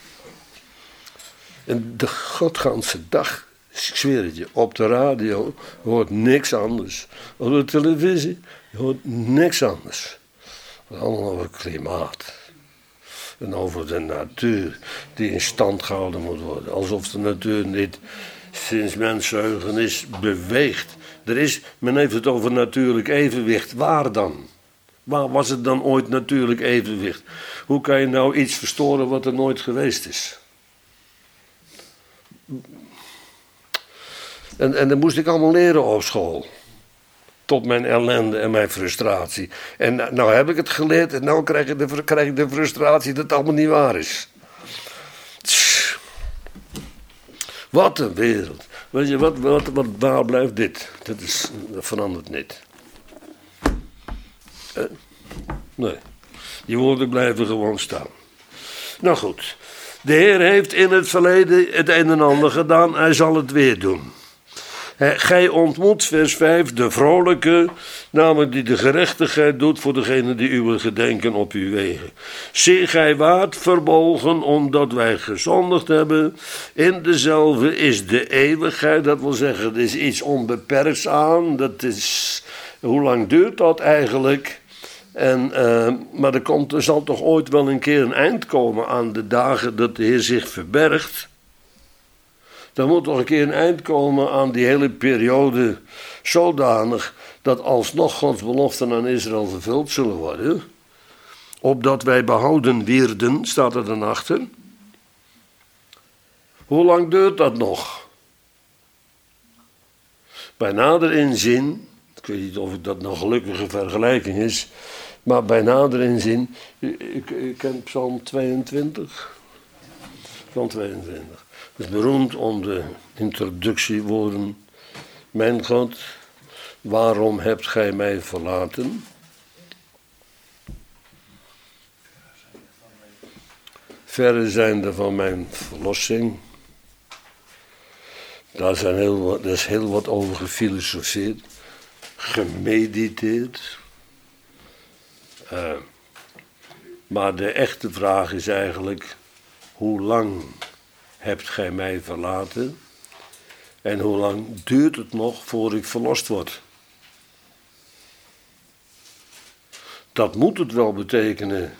[SPEAKER 1] En de godganse dag. Ik zweer het je, op de radio hoort niks anders. Op de televisie hoort niks anders. Allemaal over het klimaat. En over de natuur die in stand gehouden moet worden. Alsof de natuur niet sinds mensheugenis beweegt. Er is, men heeft het over natuurlijk evenwicht. Waar dan? Waar was het dan ooit natuurlijk evenwicht? Hoe kan je nou iets verstoren wat er nooit geweest is? En, en dat moest ik allemaal leren op school. Tot mijn ellende en mijn frustratie. En nou heb ik het geleerd en nou krijg ik de, krijg ik de frustratie dat het allemaal niet waar is. Tss. Wat een wereld. Weet je, wat, wat, wat, waar blijft dit? Dat, is, dat verandert niet. Eh? Nee. Die woorden blijven gewoon staan. Nou goed. De Heer heeft in het verleden het een en ander gedaan. Hij zal het weer doen. Gij ontmoet, vers vijf, de vrolijke, namelijk die de gerechtigheid doet voor degene die uw gedenken op uw wegen. Zie gij waard verbolgen, omdat wij gezondigd hebben. In dezelfde is de eeuwigheid, dat wil zeggen, er is iets onbeperkts aan. Dat is, hoe lang duurt dat eigenlijk? En, uh, maar er, komt, er zal toch ooit wel een keer een eind komen aan de dagen dat de Heer zich verbergt. Er moet toch een keer een eind komen aan die hele periode zodanig dat alsnog Gods beloften aan Israël vervuld zullen worden. Opdat wij behouden wierden, staat er dan achter. Hoe lang duurt dat nog? Bij nader inzien, ik weet niet of dat nog een gelukkige vergelijking is, maar bij nader inzien, ik, ik ken Psalm tweeëntwintig. Psalm tweeëntwintig. Het is beroemd om de introductiewoorden. Mijn God, waarom hebt gij mij verlaten? Verre zijnde van mijn verlossing. Daar, zijn heel wat, daar is heel wat over gefilosofeerd, gemediteerd. Uh, maar de echte vraag is eigenlijk, hoe lang hebt gij mij verlaten? En hoe lang duurt het nog voor ik verlost word? Dat moet het wel betekenen.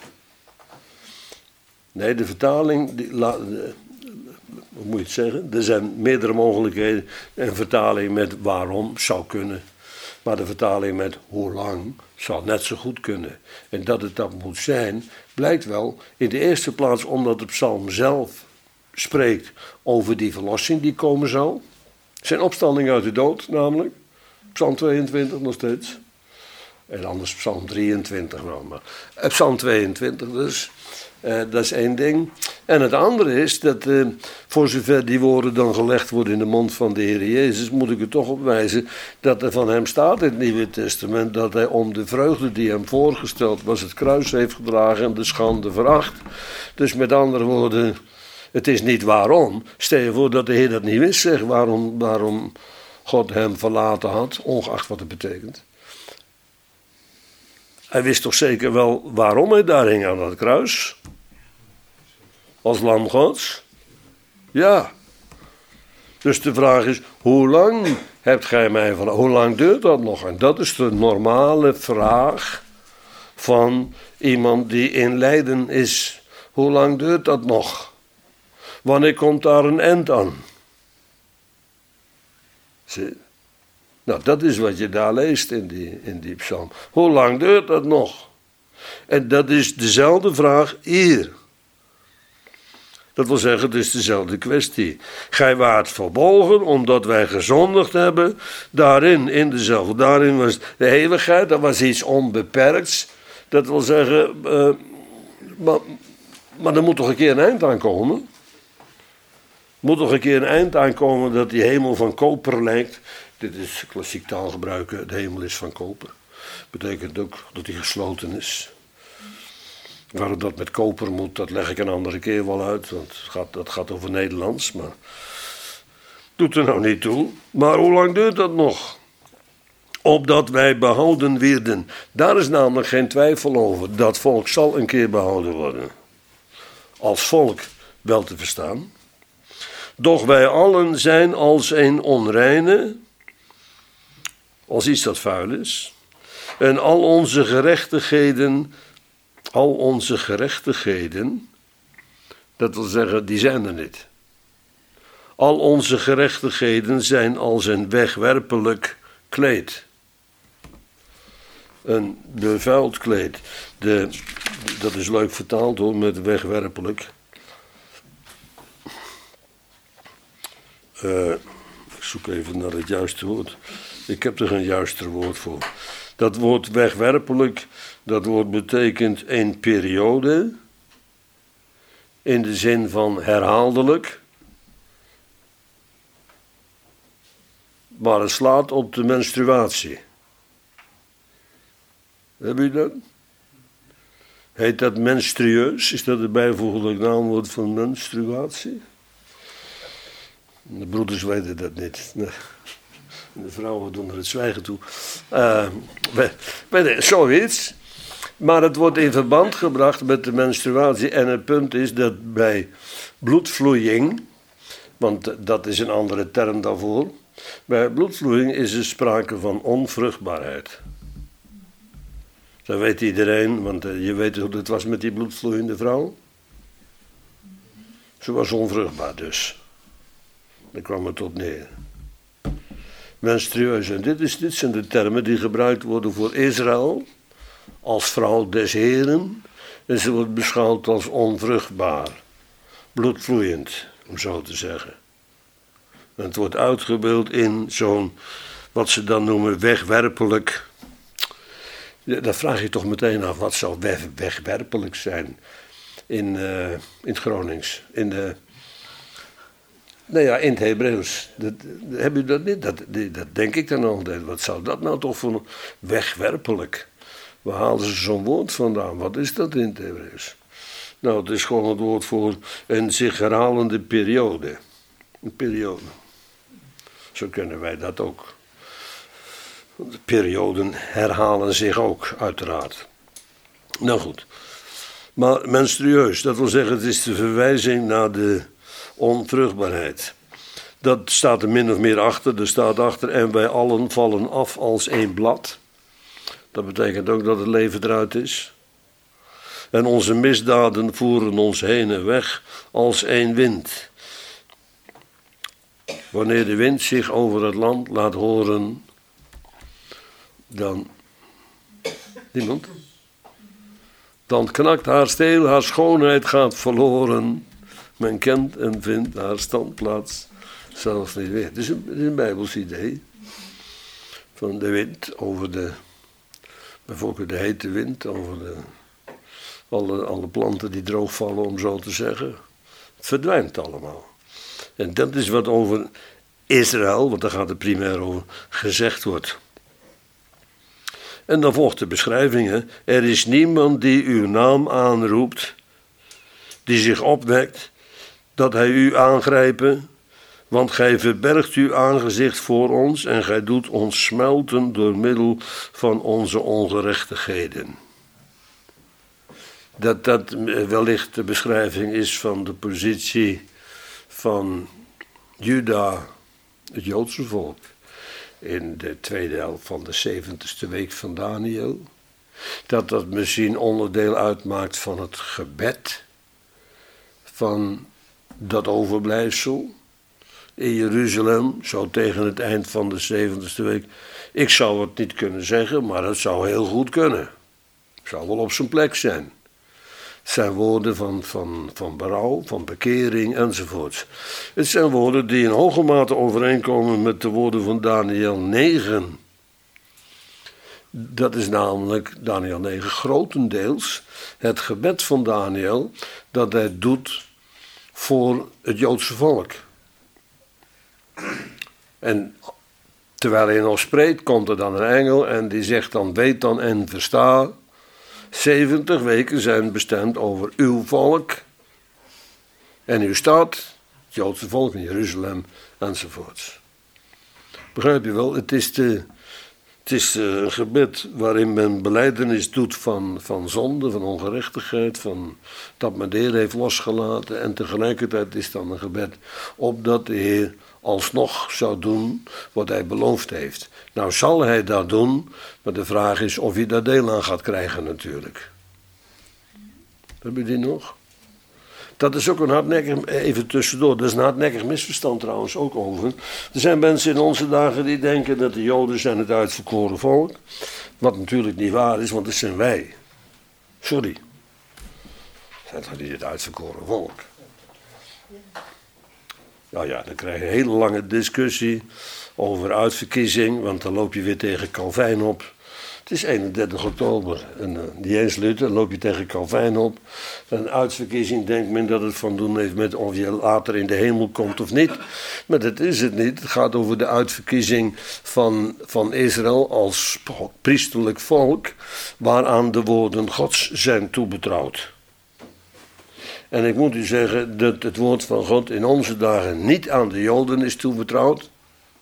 [SPEAKER 1] Nee, de vertaling, die, la, de, hoe moet je het zeggen? Er zijn meerdere mogelijkheden. Een vertaling met waarom zou kunnen. Maar de vertaling met hoe lang zou net zo goed kunnen. En dat het dat moet zijn, blijkt wel in de eerste plaats omdat de psalm zelf spreekt over die verlossing die komen zal. Zijn opstanding uit de dood namelijk. Psalm tweeëntwintig nog steeds. En anders psalm drieëntwintig nou maar. Psalm tweeëntwintig dus. Uh, dat is één ding. En het andere is dat uh, voor zover die woorden dan gelegd worden in de mond van de Heer Jezus, moet ik er toch op wijzen dat er van hem staat in het Nieuwe Testament dat hij om de vreugde die hem voorgesteld was het kruis heeft gedragen en de schande veracht. Dus met andere woorden, Het is niet waarom. Stel je voor dat de Heer dat niet wist, zeg, waarom, waarom God hem verlaten had, ongeacht wat het betekent. Hij wist toch zeker wel waarom hij daar hing aan dat kruis? Als lam Gods? Ja. Dus de vraag is, hoe lang hebt gij mij verlaten? Hoe lang duurt dat nog? En dat is de normale vraag van iemand die in lijden is. Hoe lang duurt dat nog? Wanneer komt daar een eind aan? Zie? Nou, dat is wat je daar leest in die, in die psalm. Hoe lang duurt dat nog? En dat is dezelfde vraag hier. Dat wil zeggen, het is dezelfde kwestie. Gij waart verbolgen omdat wij gezondigd hebben. Daarin, in dezelfde. Daarin was de eeuwigheid, dat was iets onbeperkts. Dat wil zeggen, uh, maar, maar er moet toch een keer een eind aankomen? Er moet toch een keer een eind aankomen dat die hemel van koper lijkt. Dit is klassiek taalgebruik, de hemel is van koper. Betekent ook dat hij gesloten is. Waarom dat met koper moet, dat leg ik een andere keer wel uit. Want het gaat, dat gaat over Nederlands, maar doet er nou niet toe. Maar hoe lang duurt dat nog? Opdat wij behouden werden. Daar is namelijk geen twijfel over. Dat volk zal een keer behouden worden. Als volk wel te verstaan. Doch wij allen zijn als een onreine, als iets dat vuil is. En al onze gerechtigheden, al onze gerechtigheden, dat wil zeggen, die zijn er niet. Al onze gerechtigheden zijn als een wegwerpelijk kleed. Een bevuild kleed. De, dat is leuk vertaald hoor, met wegwerpelijk. Uh, ik zoek even naar het juiste woord. Ik heb er geen juister woord voor. Dat woord wegwerpelijk, dat woord betekent een periode. In de zin van herhaaldelijk. Maar het slaat op de menstruatie. Heb je dat? Heet dat menstrueus? Is dat het bijvoeglijk naamwoord van menstruatie? De broeders weten dat niet. Nee. De vrouwen doen er het zwijgen toe. Uh, weet, zoiets. Maar het wordt in verband gebracht met de menstruatie. En het punt is dat bij bloedvloeiing, want dat is een andere term daarvoor. Bij bloedvloeiing is er sprake van onvruchtbaarheid. Dat weet iedereen, want je weet hoe het was met die bloedvloeiende vrouw. Ze was onvruchtbaar dus. Daar kwam het op neer. Menstrueus. En dit, is, dit zijn de termen die gebruikt worden voor Israël. Als vrouw des Heren. En ze wordt beschouwd als onvruchtbaar. Bloedvloeiend, om zo te zeggen. En het wordt uitgebeeld in zo'n, wat ze dan noemen, wegwerpelijk. Ja, dan vraag je toch meteen af, wat zou weg, wegwerpelijk zijn in, uh, in het Gronings, in de... Nou ja, in het Hebreeuws. Dat, heb je dat niet? Dat, dat denk ik dan altijd. Wat zou dat nou toch voor wegwerpelijk? Waar halen ze zo'n woord vandaan? Wat is dat in het Hebreeuws? Nou, het is gewoon het woord voor een zich herhalende periode. Een periode. Zo kennen wij dat ook. De perioden herhalen zich ook, uiteraard. Nou goed. Maar menstrueus, dat wil zeggen, het is de verwijzing naar de onvruchtbaarheid. Dat staat er min of meer achter. Er staat achter, en wij allen vallen af als één blad. Dat betekent ook dat het leven eruit is. En onze misdaden voeren ons heen en weg als één wind. Wanneer de wind zich over het land laat horen, dan... Niemand? Dan knakt haar steel, haar schoonheid gaat verloren. Men kent en vindt haar standplaats zelfs niet weer. Het is een, het is een Bijbels idee. Van de wind over de... Bijvoorbeeld de hete wind over de... Alle, alle planten die droog vallen, om zo te zeggen. Het verdwijnt allemaal. En dat is wat over Israël, want daar gaat het primair over, gezegd wordt. En dan volgt de beschrijving. Hè. Er is niemand die uw naam aanroept, die zich opwekt, dat hij u aangrijpen, want gij verbergt uw aangezicht voor ons en gij doet ons smelten door middel van onze ongerechtigheden. Dat dat wellicht de beschrijving is van de positie van Juda, het Joodse volk, in de tweede helft van de zeventigste week van Daniel. Dat dat misschien onderdeel uitmaakt van het gebed van dat overblijfsel in Jeruzalem, zo tegen het eind van de zeventigste week. Ik zou het niet kunnen zeggen, maar het zou heel goed kunnen. Het zou wel op zijn plek zijn. Het zijn woorden van, van, van berouw, van bekering enzovoort. Het zijn woorden die in hoge mate overeenkomen met de woorden van Daniel negen. Dat is namelijk Daniel negen grotendeels het gebed van Daniel dat hij doet voor het Joodse volk. En terwijl hij nog spreekt, komt er dan een engel en die zegt dan: weet dan en versta, zeventig weken zijn bestemd over uw volk en uw stad, het Joodse volk in Jeruzalem enzovoorts. Begrijp je wel? Het is, de, het is een gebed waarin men belijdenis doet van, van zonde, van ongerechtigheid, van dat men de Heer heeft losgelaten. En tegelijkertijd is dan een gebed opdat de Heer alsnog zou doen wat hij beloofd heeft. Nou zal hij dat doen, maar de vraag is of hij daar deel aan gaat krijgen natuurlijk. Heb je die nog? Dat is ook een hardnekkig, even tussendoor, dat is een hardnekkig misverstand trouwens ook over. Er zijn mensen in onze dagen die denken dat de Joden zijn het uitverkoren volk. Wat natuurlijk niet waar is, want dat zijn wij. Sorry. Zijn toch niet het uitverkoren volk? Nou ja, dan krijg je een hele lange discussie over uitverkiezing, want dan loop je weer tegen Calvijn op. Het is eenendertig oktober en uh, niet eens Luther, dan loop je tegen Calvijn op. Een uitverkiezing denkt men dat het van doen heeft met of je later in de hemel komt of niet. Maar dat is het niet. Het gaat over de uitverkiezing van, van Israël als priesterlijk volk, waaraan de woorden Gods zijn toebetrouwd. En ik moet u zeggen dat het woord van God in onze dagen niet aan de Joden is toebetrouwd.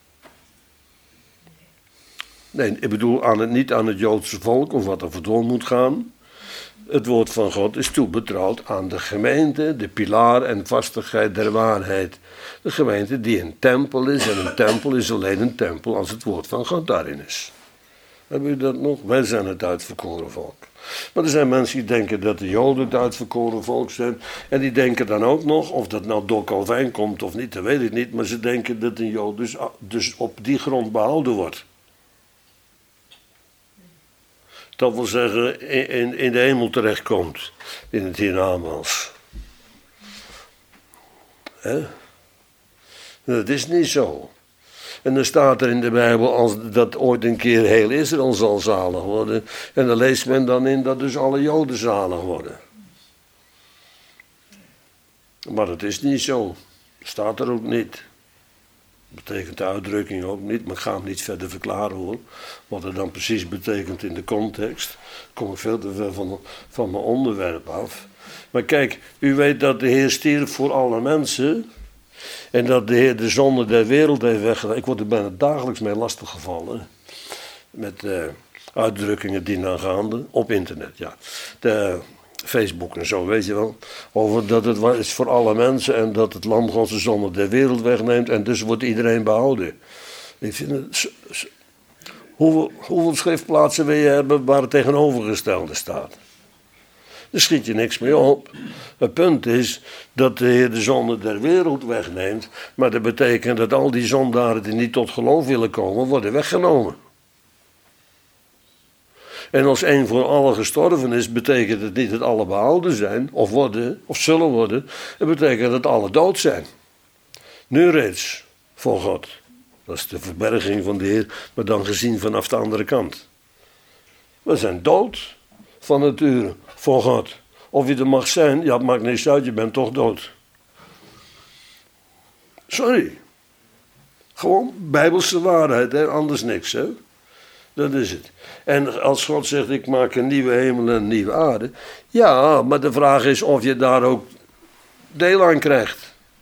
[SPEAKER 1] Nee, ik bedoel aan het, niet aan het Joodse volk of wat er voor door moet gaan. Het woord van God is toebetrouwd aan de gemeente, de pilaar en vastigheid der waarheid. De gemeente die een tempel is en een tempel is alleen een tempel als het woord van God daarin is. Hebben u dat nog? Wij zijn het uitverkoren volk. Maar er zijn mensen die denken dat de Joden het uitverkoren volk zijn. En die denken dan ook nog, of dat nou door Calvijn komt of niet, dat weet ik niet. Maar ze denken dat een Jood dus, dus op die grond behouden wordt. Dat wil zeggen, in, in de hemel terechtkomt. In het hiernamaals. Hè? Dat is niet zo. En dan staat er in de Bijbel als dat ooit een keer heel Israël zal zalig worden. En dan leest men dan in dat dus alle Joden zalig worden. Maar dat is niet zo. Staat er ook niet. Dat betekent de uitdrukking ook niet, maar ik ga hem niet verder verklaren hoor. Wat het dan precies betekent in de context. Dan kom ik veel te ver van, van mijn onderwerp af. Maar kijk, u weet dat de Heer stierf voor alle mensen. En dat de Heer de zonde der wereld heeft weggedaan. Ik word er bijna dagelijks mee lastiggevallen. Met uh, uitdrukkingen die dan gaande op internet, ja. De Facebook en zo, weet je wel. Over dat het is voor alle mensen en dat het lam Gods de zonde der wereld wegneemt. En dus wordt iedereen behouden. Ik vind het, hoeveel, hoeveel schriftplaatsen wil je hebben waar het tegenovergestelde staat? Daar schiet je niks mee op. Het punt is dat de Heer de zonde der wereld wegneemt. Maar dat betekent dat al die zondaren die niet tot geloof willen komen, worden weggenomen. En als één voor allen gestorven is, betekent het niet dat alle behouden zijn, of worden, of zullen worden. Het betekent dat alle dood zijn. Nu reeds, voor God. Dat is de verberging van de Heer, maar dan gezien vanaf de andere kant. We zijn dood van nature, voor God. Of je er mag zijn, ja, het maakt niks uit, je bent toch dood. Sorry. Gewoon bijbelse waarheid, hè? Anders niks, hè. Dat is het. En als God zegt, ik maak een nieuwe hemel en een nieuwe aarde. Ja, maar de vraag is of je daar ook deel aan krijgt.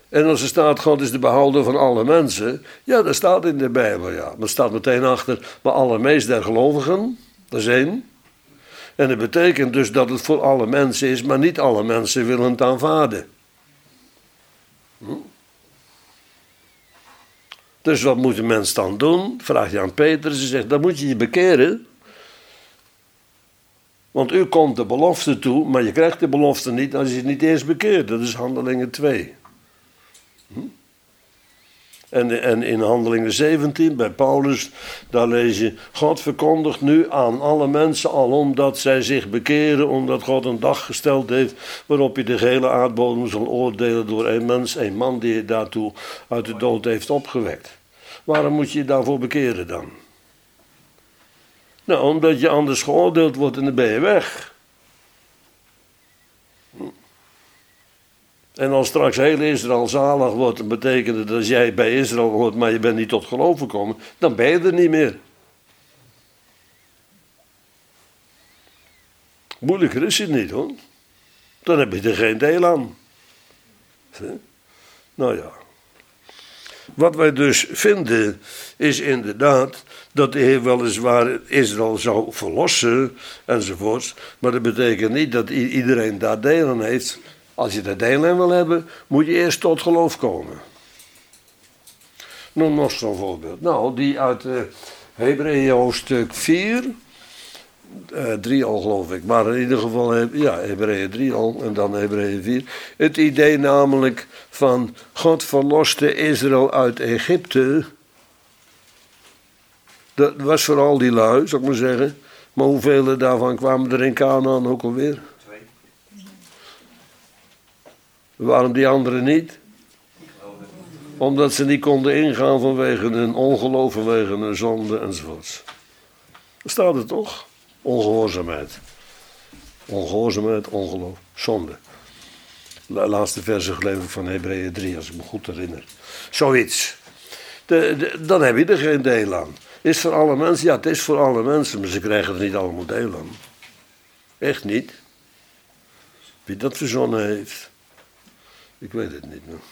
[SPEAKER 1] En als er staat, God is de behouder van alle mensen. Ja, dat staat in de Bijbel, ja. Maar er staat meteen achter, maar allermeest der gelovigen. Dat is één. En dat betekent dus dat het voor alle mensen is, maar niet alle mensen willen het aanvaarden. Hm? Dus wat moet een mens dan doen? Vraagt je aan Peter, ze zegt, dan moet je je bekeren. Want u komt de belofte toe, maar je krijgt de belofte niet als je het niet eerst bekeert. Dat is Handelingen twee. Hm? En, en in Handelingen zeventien, bij Paulus, daar lees je, God verkondigt nu aan alle mensen alom dat zij zich bekeren, omdat God een dag gesteld heeft waarop hij de gehele aardbodem zal oordelen door één mens, één man die hij daartoe uit de dood heeft opgewekt. Waarom moet je je daarvoor bekeren dan? Nou, omdat je anders geoordeeld wordt en dan ben je weg. En als straks heel Israël zalig wordt, dan betekent het dat als jij bij Israël hoort, maar je bent niet tot geloof gekomen, dan ben je er niet meer. Moeilijker is het niet, hoor. Dan heb je er geen deel aan. Zie? Nou ja. Wat wij dus vinden, is inderdaad dat de Heer weliswaar Israël zou verlossen, enzovoorts. Maar dat betekent niet dat iedereen daar deel aan heeft. Als je daar deel aan wil hebben, moet je eerst tot geloof komen. Noem nog zo'n voorbeeld. Nou, die uit uh, Hebreeën hoofdstuk vier, uh, drie al geloof ik, maar in ieder geval, ja, Hebreeën drie al en dan Hebreeën vier. Het idee namelijk van God verloste Israël uit Egypte. Dat was vooral die lui, zou ik maar zeggen. Maar hoeveel daarvan kwamen er in Kanaan ook alweer?
[SPEAKER 2] Twee.
[SPEAKER 1] Waarom die anderen niet? Omdat ze niet konden ingaan vanwege hun ongeloof, vanwege hun zonde enzovoorts. Daar staat het toch? Ongehoorzaamheid. Ongehoorzaamheid, ongeloof, zonde. De laatste verse geleverd van Hebreeën drie, als ik me goed herinner. Zoiets. De, de, dan heb je er geen deel aan. Is voor alle mensen? Ja, het is voor alle mensen, maar ze krijgen er niet allemaal deel aan. Echt niet. Wie dat verzonnen heeft, ik weet het niet meer.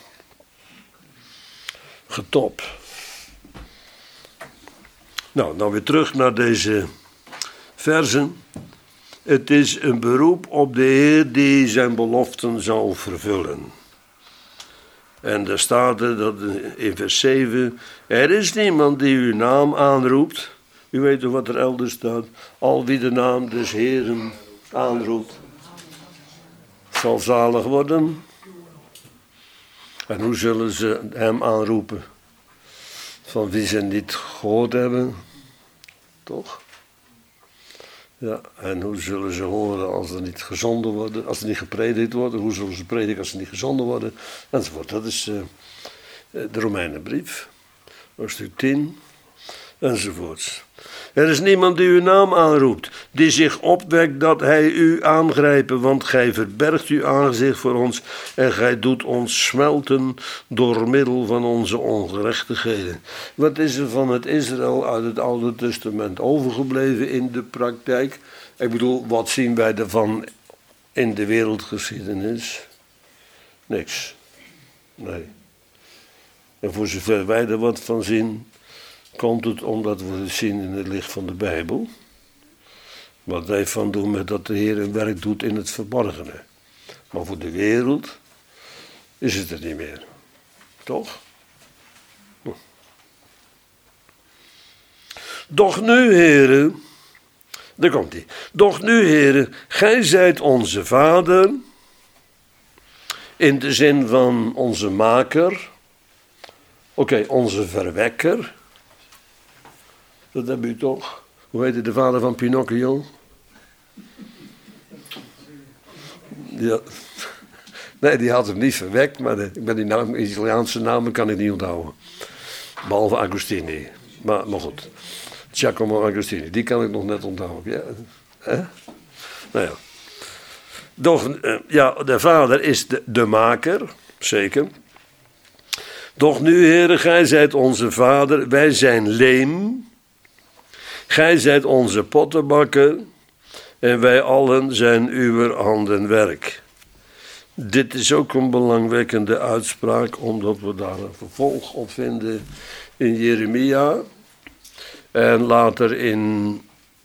[SPEAKER 1] Getop. Nou, dan weer terug naar deze versen. Het is een beroep op de Heer die zijn beloften zal vervullen. En daar staat er dat in vers zeven. Er is niemand die uw naam aanroept. U weet toch wat er elders staat. Al wie de naam des Heeren aanroept, zal zalig worden. En hoe zullen ze hem aanroepen? Van wie ze niet gehoord hebben. Toch? Ja, en hoe zullen ze horen als er niet gezonden worden, als er niet gepredikt worden? Hoe zullen ze prediken als ze niet gezonden worden? Enzovoort. Dat is uh, de Romeinenbrief, hoofdstuk tien, enzovoorts. Er is niemand die uw naam aanroept, die zich opwekt dat hij u aangrijpen, want gij verbergt uw aangezicht voor ons en gij doet ons smelten door middel van onze ongerechtigheden. Wat is er van het Israël uit het Oude Testament overgebleven in de praktijk? Ik bedoel, wat zien wij ervan in de wereldgeschiedenis? Niks. Nee. En voor zover wij er wat van zien, komt het omdat we het zien in het licht van de Bijbel. Wat wij van doen met dat de Heer een werk doet in het verborgene. Maar voor de wereld is het er niet meer. Toch? Hm. Doch nu, heren, daar komt hij. Doch nu, heren, gij zijt onze Vader, in de zin van onze maker. Oké, okay, onze verwekker. Dat heb u toch? Hoe heette de vader van Pinocchio? Ja. Nee, die had hem niet verwekt, maar de, ik ben die naam, Italiaanse namen kan ik niet onthouden. Behalve Agostini. Maar, maar goed. Giacomo Agostini, die kan ik nog net onthouden. Ja. Hè? Nou ja. Doch, ja, de vader is de, de maker, zeker. Doch nu, heren, gij zijt onze vader, wij zijn leem. Gij zijt onze pottenbakker en wij allen zijn uw handenwerk. Dit is ook een belangwekkende uitspraak, omdat we daar een vervolg op vinden in Jeremia. En later in,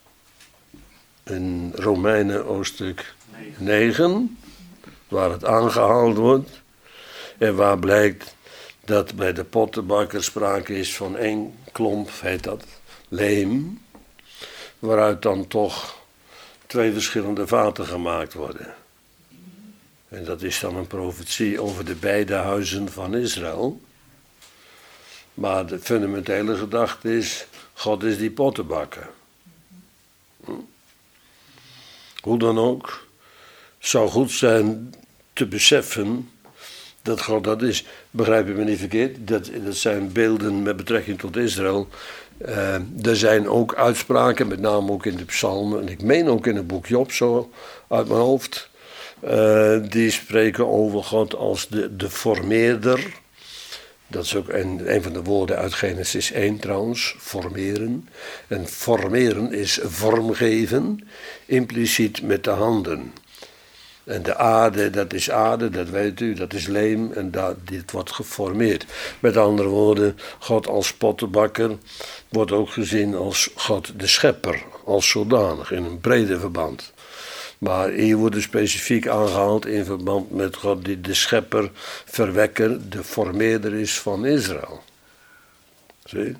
[SPEAKER 1] in Romeinen hoofdstuk negen, waar het aangehaald wordt. En waar blijkt dat bij de pottenbakker sprake is van één klomp, heet dat, leem. Waaruit dan toch twee verschillende vaten gemaakt worden. En dat is dan een profetie over de beide huizen van Israël. Maar de fundamentele gedachte is, God is die pottenbakker. Hm? Hoe dan ook, zou goed zijn te beseffen dat God dat is. Begrijp je me niet verkeerd, dat, dat zijn beelden met betrekking tot Israël. Uh, er zijn ook uitspraken, met name ook in de psalmen, en ik meen ook in het boek Job, zo uit mijn hoofd. Uh, die spreken over God als de, de formeerder. Dat is ook een, een van de woorden uit Genesis één trouwens, formeren. En formeren is vormgeven, impliciet met de handen. En de aarde, dat is aarde, dat weet u, dat is leem en dat, dit wordt geformeerd. Met andere woorden, God als pottenbakker wordt ook gezien als God de schepper, als zodanig, in een brede verband. Maar hier wordt er specifiek aangehaald in verband met God die de schepper, verwekker, de formeerder is van Israël. Zie?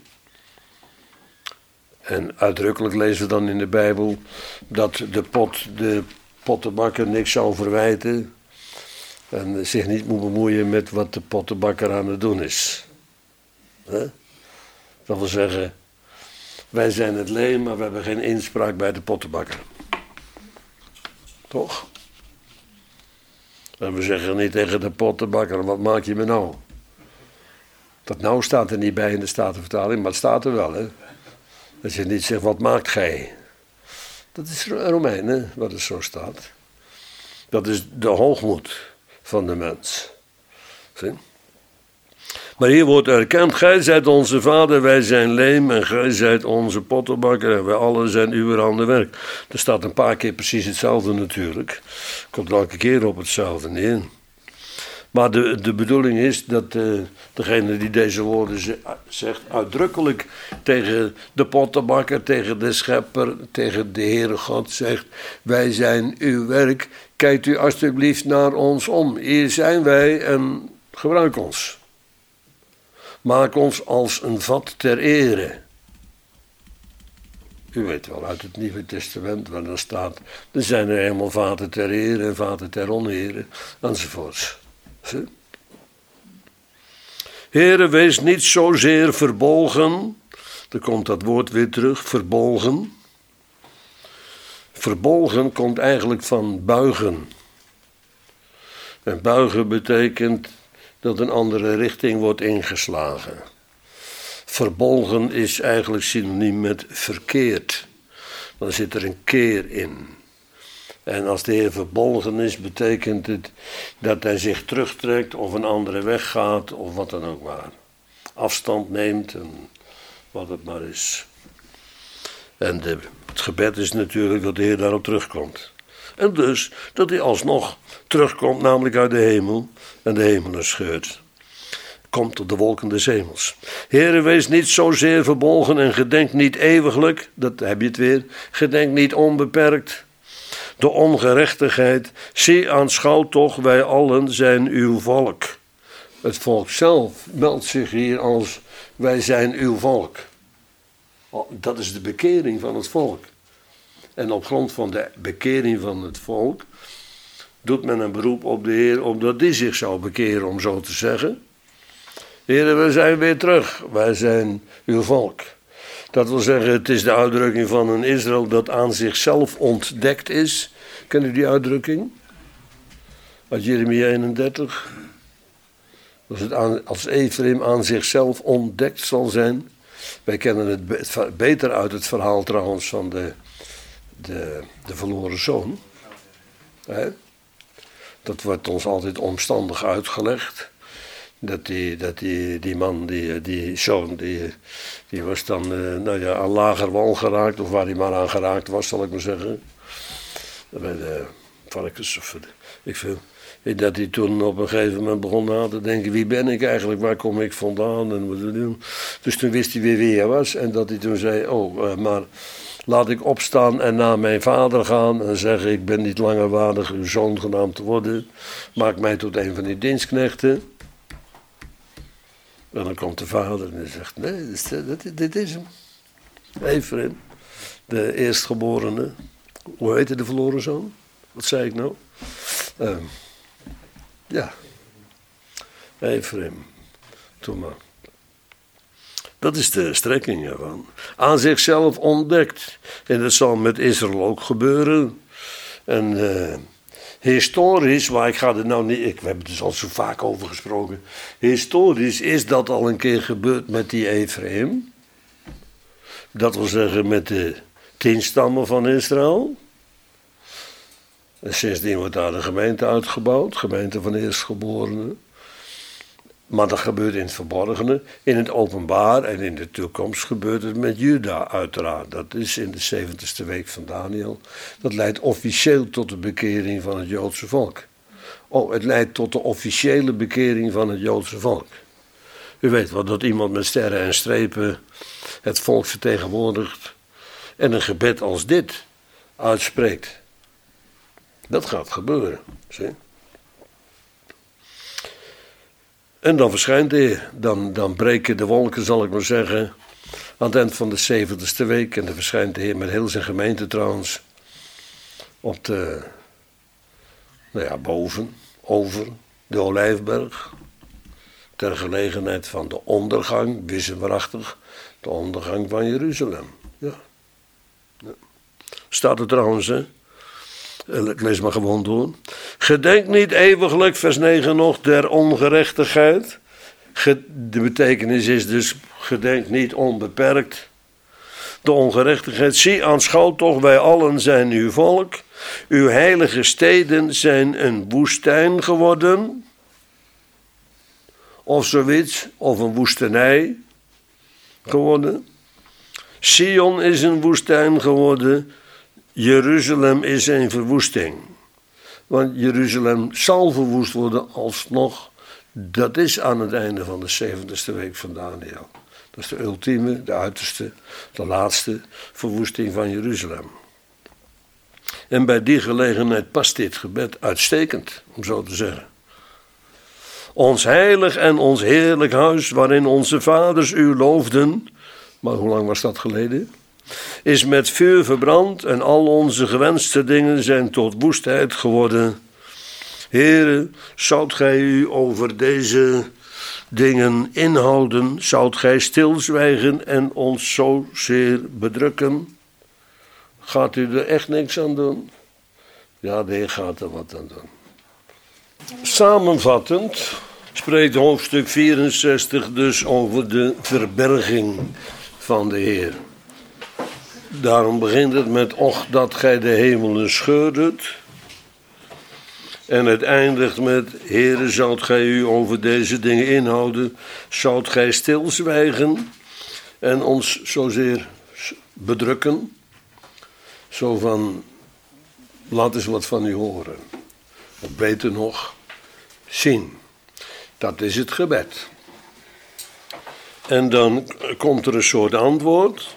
[SPEAKER 1] En uitdrukkelijk lezen we dan in de Bijbel dat de pot, de pottenbakker niks zou verwijten en zich niet moet bemoeien met wat de pottenbakker aan het doen is. He? Dat wil zeggen, wij zijn het leem, maar we hebben geen inspraak bij de pottenbakker. Toch? En we zeggen niet tegen de pottenbakker, wat maak je me nou? Dat nou staat er niet bij in de Statenvertaling, maar het staat er wel, hè. Dat je niet zegt, wat maakt gij? Dat is Romeinen, wat er zo staat. Dat is de hoogmoed van de mens. Zie? Maar hier wordt erkend, gij zijt onze vader, wij zijn leem en gij zijt onze pottenbakker en wij allen zijn uw handenwerk. Er staat een paar keer precies hetzelfde natuurlijk. Komt elke keer op hetzelfde neer. Maar de, de bedoeling is dat uh, degene die deze woorden zegt uitdrukkelijk tegen de pottenbakker, tegen de schepper, tegen de Heere God zegt, wij zijn uw werk, kijkt u alsjeblieft naar ons om. Hier zijn wij en gebruik ons. Maak ons als een vat ter ere. U weet wel uit het Nieuwe Testament waar dan staat, er zijn er helemaal vaten ter ere en vaten ter onere, enzovoorts. Zie? Heere, wees niet zozeer verbolgen. Er komt dat woord weer terug, verbolgen. Verbolgen komt eigenlijk van buigen. En buigen betekent dat een andere richting wordt ingeslagen. Verbolgen is eigenlijk synoniem met verkeerd. Dan zit er een keer in. En als de Heer verbolgen is, betekent het dat hij zich terugtrekt of een andere weg gaat of wat dan ook maar. Afstand neemt en wat het maar is. En de, het gebed is natuurlijk dat de Heer daarop terugkomt. En dus dat hij alsnog terugkomt, namelijk uit de hemel en de hemelen scheurt. Komt op de wolken des hemels. Heere, wees niet zozeer verbolgen en gedenk niet eeuwiglijk, dat heb je het weer, gedenk niet onbeperkt. De ongerechtigheid, zie aanschouw toch, wij allen zijn uw volk. Het volk zelf meldt zich hier als, wij zijn uw volk. Dat is de bekering van het volk. En op grond van de bekering van het volk doet men een beroep op de Heer, omdat die zich zou bekeren, om zo te zeggen. Heer, we zijn weer terug, wij zijn uw volk. Dat wil zeggen, het is de uitdrukking van een Israël dat aan zichzelf ontdekt is. Ken u die uitdrukking? Uit Jeremia eenendertig. Als, het aan, als Ephraim aan zichzelf ontdekt zal zijn. Wij kennen het be- beter uit het verhaal trouwens van de, de, de verloren zoon. He? Dat wordt ons altijd omstandig uitgelegd. Dat die, dat die, die man, die, die zoon, die, die was dan uh, nou ja, aan lager wal geraakt, of waar hij maar aan geraakt was, zal ik maar zeggen. Bij de varkens of ik veel. Dat hij toen op een gegeven moment begon na te denken, wie ben ik eigenlijk, waar kom ik vandaan en wat doen. Dus toen wist hij weer wie hij was en dat hij toen zei, oh, uh, maar laat ik opstaan en naar mijn vader gaan en zeggen, ik ben niet langer waardig uw zoon genaamd te worden. Maak mij tot een van die dienstknechten. En dan komt de vader en hij zegt, nee, dit is, dit, dit is hem. Ephraim, de eerstgeborene. Hoe heette de verloren zoon? Wat zei ik nou? Uh, ja, Ephraim, toen maar. Dat is de strekking ervan. Aan zichzelf ontdekt. En dat zal met Israël ook gebeuren. En uh, historisch, maar ik ga er nou niet, ik, we hebben het dus al zo vaak over gesproken. Historisch is dat al een keer gebeurd met die Ephraim. Dat wil zeggen met de tien stammen van Israël. En sindsdien wordt daar de gemeente uitgebouwd, gemeente van eerstgeborenen. Maar dat gebeurt in het verborgene. In het openbaar en in de toekomst gebeurt het met Juda uiteraard. Dat is in de zeventigste week van Daniel. Dat leidt officieel tot de bekering van het Joodse volk. Oh, het leidt tot de officiële bekering van het Joodse volk. U weet wel dat iemand met sterren en strepen het volk vertegenwoordigt en een gebed als dit uitspreekt. Dat gaat gebeuren, zie. En dan verschijnt de Heer. Dan, dan breken de wolken, zal ik maar zeggen, aan het eind van de zeventigste week. En dan verschijnt de Heer met heel zijn gemeente trouwens op de, nou ja, boven, over de Olijfberg. Ter gelegenheid van de ondergang, wisselwaarachtig, de ondergang van Jeruzalem. Ja. Ja. Staat er trouwens, hè? Ik lees maar gewoon door. Gedenk niet eeuwiglijk, vers negen nog, der ongerechtigheid. De betekenis is dus, gedenk niet onbeperkt. De ongerechtigheid, zie aanschouw toch, wij allen zijn uw volk. Uw heilige steden zijn een woestijn geworden. Of zoiets, of een woestenij geworden. Sion is een woestijn geworden. Jeruzalem is een verwoesting. Want Jeruzalem zal verwoest worden alsnog. Dat is aan het einde van de zeventigste week van Daniel. Dat is de ultieme, de uiterste, de laatste verwoesting van Jeruzalem. En bij die gelegenheid past dit gebed uitstekend, om zo te zeggen. Ons heilig en ons heerlijk huis, waarin onze vaders u loofden. Maar hoe lang was dat geleden? Is met vuur verbrand en al onze gewenste dingen zijn tot woestheid geworden. Heere, zoudt gij u over deze dingen inhouden, zoudt gij stilzwijgen en ons zozeer bedrukken? Gaat u er echt niks aan doen? Ja, de Heer gaat er wat aan doen. Samenvattend spreekt hoofdstuk vierenzestig dus over de verberging van de Heer. Daarom begint het met, och dat gij de hemelen scheurdet. En het eindigt met, Heere, zoudt gij u over deze dingen inhouden, zoudt gij stilzwijgen en ons zozeer bedrukken. Zo van, laat eens wat van u horen. Of beter nog, zien. Dat is het gebed. En dan komt er een soort antwoord.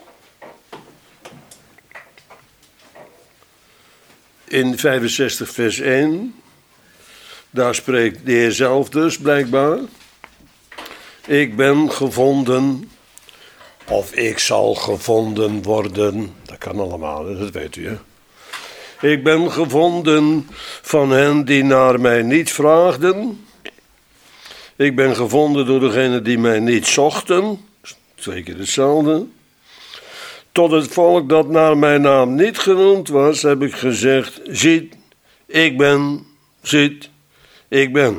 [SPEAKER 1] In vijfenzestig vers één, daar spreekt de Heer zelf dus blijkbaar. Ik ben gevonden, of ik zal gevonden worden. Dat kan allemaal, dat weet u, hè. Ik ben gevonden van hen die naar mij niet vraagden. Ik ben gevonden door degenen die mij niet zochten. Twee keer hetzelfde. Tot het volk dat naar mijn naam niet genoemd was, heb ik gezegd, ziet, ik ben, ziet, ik ben.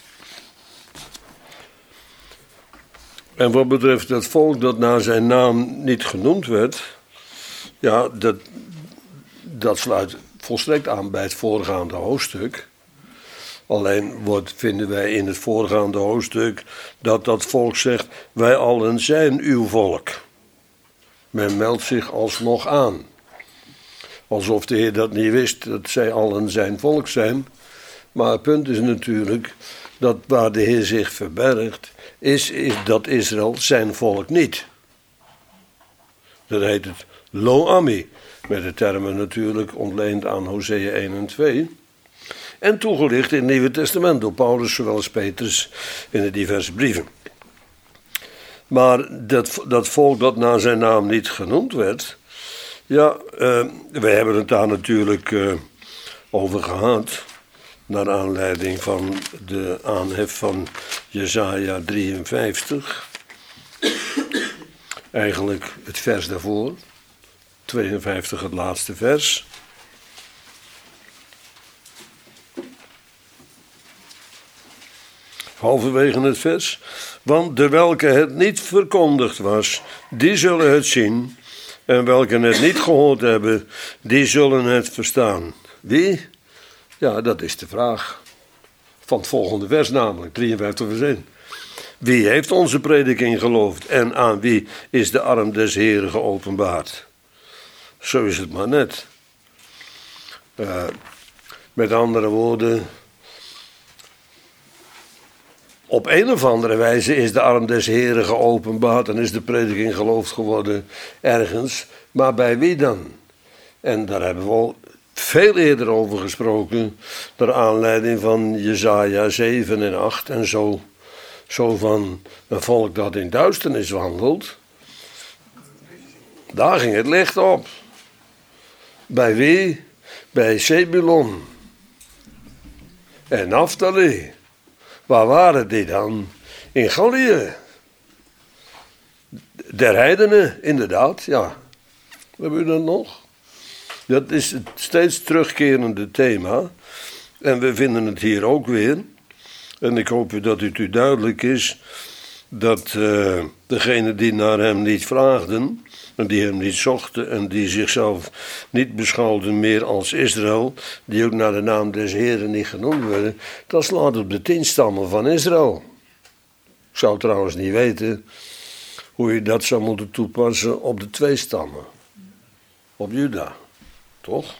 [SPEAKER 1] En wat betreft het volk dat naar zijn naam niet genoemd werd, ja, dat, dat sluit volstrekt aan bij het voorgaande hoofdstuk. Alleen wordt, vinden wij in het voorgaande hoofdstuk dat dat volk zegt, wij allen zijn uw volk. Men meldt zich alsnog aan. Alsof de Heer dat niet wist, dat zij allen zijn volk zijn. Maar het punt is natuurlijk dat waar de Heer zich verbergt, is, is dat Israël zijn volk niet. Dat heet het Lo-Ami, met de termen natuurlijk ontleend aan Hosea één en twee. En toegelicht in het Nieuwe Testament door Paulus, zowel als Petrus in de diverse brieven. Maar dat, dat volk dat naar zijn naam niet genoemd werd, ja, uh, we hebben het daar natuurlijk uh, over gehad, naar aanleiding van de aanhef van Jesaja drieënvijftig. Eigenlijk het vers daarvoor, tweeënvijftig het laatste vers. Halverwege het vers. Want de welke het niet verkondigd was, die zullen het zien. En welke het niet gehoord hebben, die zullen het verstaan. Wie? Ja, dat is de vraag. Van het volgende vers namelijk, drieënvijftig vers één. Wie heeft onze prediking geloofd en aan wie is de arm des Heeren geopenbaard? Zo is het maar net. Uh, met andere woorden, op een of andere wijze is de arm des Heeren geopenbaard en is de prediking geloofd geworden ergens. Maar bij wie dan? En daar hebben we al veel eerder over gesproken, naar aanleiding van Jesaja zeven en acht en zo. Zo van een volk dat in duisternis wandelt. Daar ging het licht op. Bij wie? Bij Zebulon en Naphtali. Waar waren die dan? In Gallië. Der heidenen, inderdaad, ja. Hebben we dat nog? Dat is het steeds terugkerende thema. En we vinden het hier ook weer. En ik hoop dat het u duidelijk is dat uh, degenen die naar hem niet vraagden, en die hem niet zochten en die zichzelf niet beschouwden meer als Israël, die ook naar de naam des Heeren niet genoemd werden, dat slaat op de tien stammen van Israël. Ik zou trouwens niet weten hoe je dat zou moeten toepassen op de twee stammen. Op Juda, toch?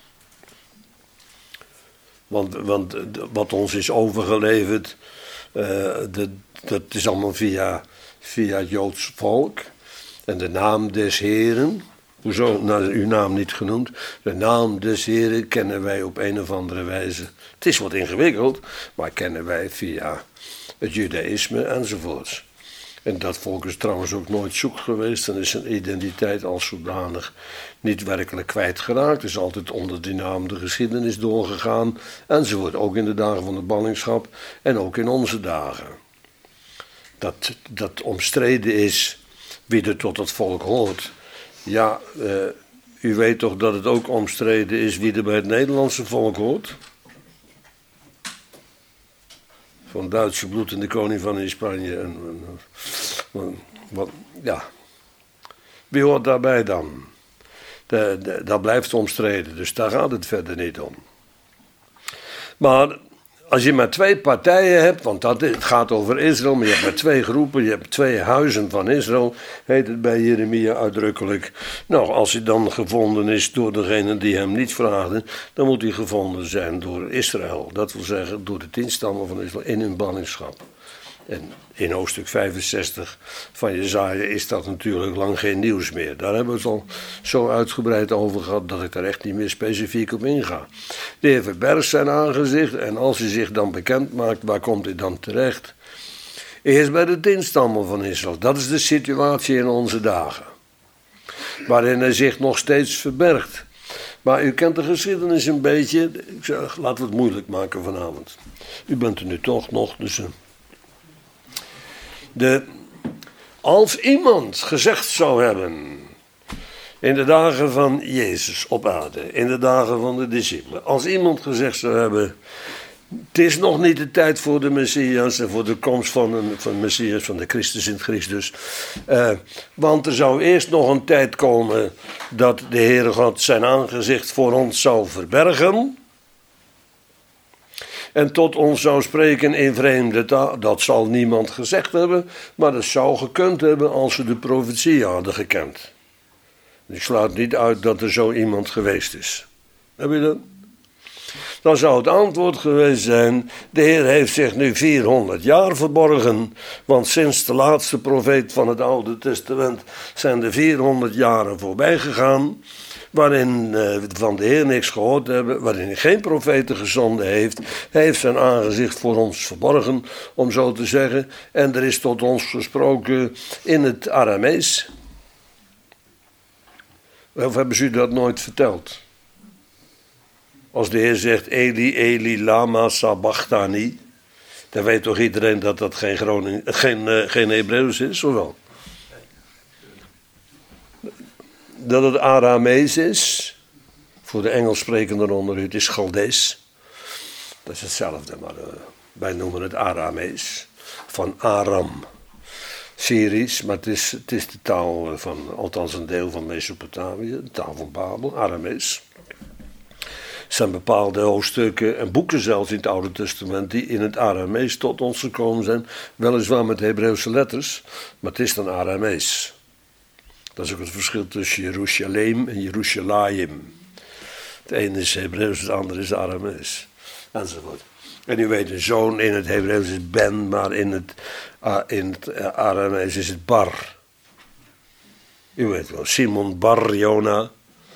[SPEAKER 1] Want, want wat ons is overgeleverd, uh, dat, dat is allemaal via, via het Joods volk. En de naam des Heeren, hoezo nou, uw naam niet genoemd? De naam des Heeren kennen wij op een of andere wijze. Het is wat ingewikkeld, maar kennen wij via het Judaïsme enzovoorts. En dat volk is trouwens ook nooit zoek geweest en is zijn identiteit als zodanig niet werkelijk kwijtgeraakt. Is altijd onder die naam de geschiedenis doorgegaan enzovoort. Ook in de dagen van de ballingschap en ook in onze dagen. Dat, dat omstreden is wie er tot het volk hoort. Ja, uh, u weet toch dat het ook omstreden is wie er bij het Nederlandse volk hoort? Van Duitse bloed en de koning van in Spanje. En, en, en, wat, ja. Wie hoort daarbij dan? De, de, dat blijft omstreden, dus daar gaat het verder niet om. Maar als je maar twee partijen hebt, want dat, het gaat over Israël, maar je hebt maar twee groepen, je hebt twee huizen van Israël, heet het bij Jeremia uitdrukkelijk. Nou, als hij dan gevonden is door degenen die hem niet vraagden, dan moet hij gevonden zijn door Israël. Dat wil zeggen, door de tien stammen van Israël in hun ballingschap. En in hoofdstuk vijfenzestig van Jesaja is dat natuurlijk lang geen nieuws meer. Daar hebben we het al zo uitgebreid over gehad dat ik daar echt niet meer specifiek op inga. De Heer verbergt zijn aangezicht en als hij zich dan bekend maakt, waar komt hij dan terecht? Eerst bij de tien stammen van Israël. Dat is de situatie in onze dagen. Waarin hij zich nog steeds verbergt. Maar u kent de geschiedenis een beetje. Ik zeg, laten we het moeilijk maken vanavond. U bent er nu toch nog, dus... De, als iemand gezegd zou hebben, in de dagen van Jezus op aarde, in de dagen van de discipelen, als iemand gezegd zou hebben, het is nog niet de tijd voor de Messias en voor de komst van een van Messias, van de Christus in het Grieks dus, uh, want er zou eerst nog een tijd komen dat de Heere God zijn aangezicht voor ons zou verbergen, en tot ons zou spreken in vreemde taal. Dat zal niemand gezegd hebben, maar dat zou gekund hebben als we de profetie hadden gekend. Ik sluit niet uit dat er zo iemand geweest is. Heb je dat? Dan zou het antwoord geweest zijn, de Heer heeft zich nu vierhonderd jaar verborgen, want sinds de laatste profeet van het Oude Testament zijn de vierhonderd jaren voorbij gegaan, waarin uh, van de Heer niks gehoord hebben, waarin hij geen profeten gezonden heeft. Hij heeft zijn aangezicht voor ons verborgen, om zo te zeggen, en er is tot ons gesproken in het Aramees. Of hebben ze u dat nooit verteld? Als de Heer zegt, Eli, Eli, lama sabachthani, dan weet toch iedereen dat dat geen, Groning, geen, uh, geen Hebreeuws is, of wel? Dat het Aramees is, voor de Engels sprekenden onder u, het is Chaldees. Dat is hetzelfde, maar uh, wij noemen het Aramees, van Aram. Syrisch, maar het is, het is de taal van, althans een deel van Mesopotamië, de taal van Babel, Aramees. Er zijn bepaalde hoofdstukken en boeken zelfs in het Oude Testament die in het Aramees tot ons gekomen zijn. Weliswaar met Hebreeuwse letters, maar het is dan Aramees. Dat is ook het verschil tussen Jeruzalem en Jeruzalem. Het ene is Hebreeuws, het andere is Aramees. Enzovoort. En u weet, een zoon in het Hebreeuws is Ben, maar in het, uh, in het uh, Aramees is het Bar. U weet wel, Simon Bar Jona.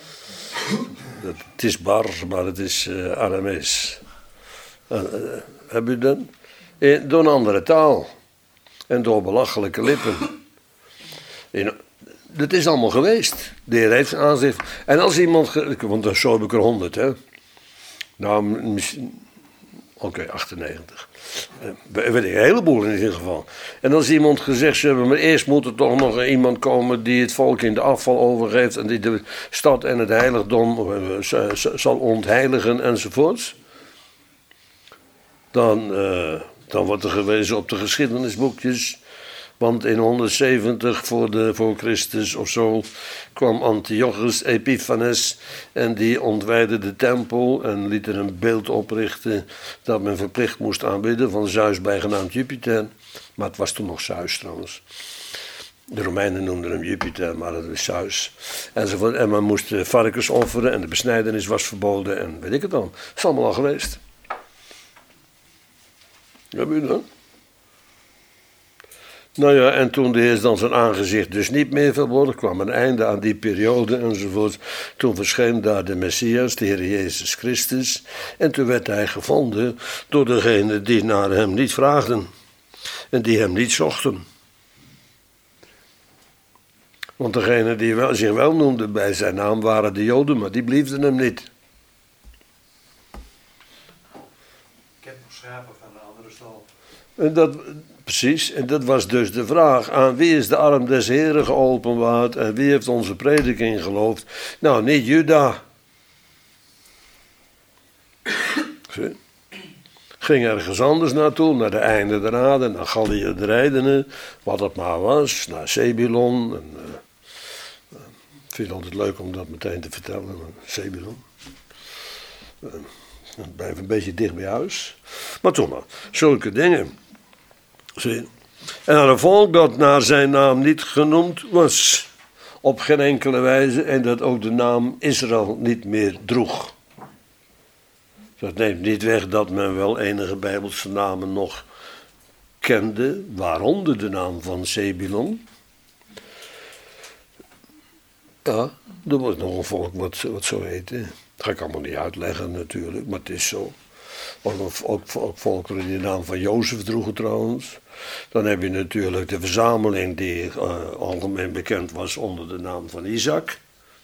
[SPEAKER 1] Het is Bar, maar het is uh, Aramees. Uh, uh, heb u dat? In, door een andere taal. En door belachelijke lippen. In, dat is allemaal geweest. De Heer heeft zijn aanzicht. En als iemand... Ge, want zo heb ik er honderd, hè. Nou, misschien... Oké, okay, achtennegentig. Uh, weet ik, een heleboel in ieder geval. En als iemand gezegd hebben, maar eerst moet er toch nog iemand komen die het volk in de afval overgeeft en die de stad en het heiligdom uh, zal ontheiligen enzovoorts. Dan, uh, dan wordt er gewezen op de geschiedenisboekjes. Want in honderdzeventig voor, de, voor Christus of zo kwam Antiochus Epiphanes en die ontwijdde de tempel en liet er een beeld oprichten dat men verplicht moest aanbidden van Zeus bijgenaamd Jupiter. Maar het was toen nog Zeus trouwens. De Romeinen noemden hem Jupiter, maar dat is Zeus. Enzovoort. En men moest varkens offeren en de besnijdenis was verboden en weet ik het dan. Dat is allemaal al geweest. Heb je dat? Nou ja, en toen de Heer dan zijn aangezicht dus niet meer verborg, kwam een einde aan die periode enzovoort. Toen verscheen daar de Messias, de Heer Jezus Christus. En toen werd hij gevonden door degenen die naar hem niet vraagden. En die hem niet zochten. Want degenen die wel, zich wel noemden bij zijn naam waren de Joden, maar die bliefden hem niet.
[SPEAKER 2] Ik heb nog schapen van een andere stal.
[SPEAKER 1] En dat... Precies, en dat was dus de vraag, aan wie is de arm des Heren geopenbaard en wie heeft onze prediking geloofd? Nou, niet Juda. Zie? Ging ergens anders naartoe, naar de einde der aarde, naar Gallië de Rijdenen, wat het maar was, naar Zebulon. En, uh, uh, ik vind het altijd leuk om dat meteen te vertellen, Zebulon. Uh, ik ben een beetje dicht bij huis. Maar toch maar, zulke dingen. Zie. En aan een volk dat naar zijn naam niet genoemd was, op geen enkele wijze, en dat ook de naam Israël niet meer droeg. Dat neemt niet weg dat men wel enige Bijbelse namen nog kende, waaronder de naam van Zebulon. Ja, er wordt nog een volk wat, wat zo heet. Hè. Dat ga ik allemaal niet uitleggen natuurlijk, maar het is zo. Ook, ook, ook volkeren die de naam van Jozef droegen trouwens. Dan heb je natuurlijk de verzameling die uh, algemeen bekend was onder de naam van Isaac.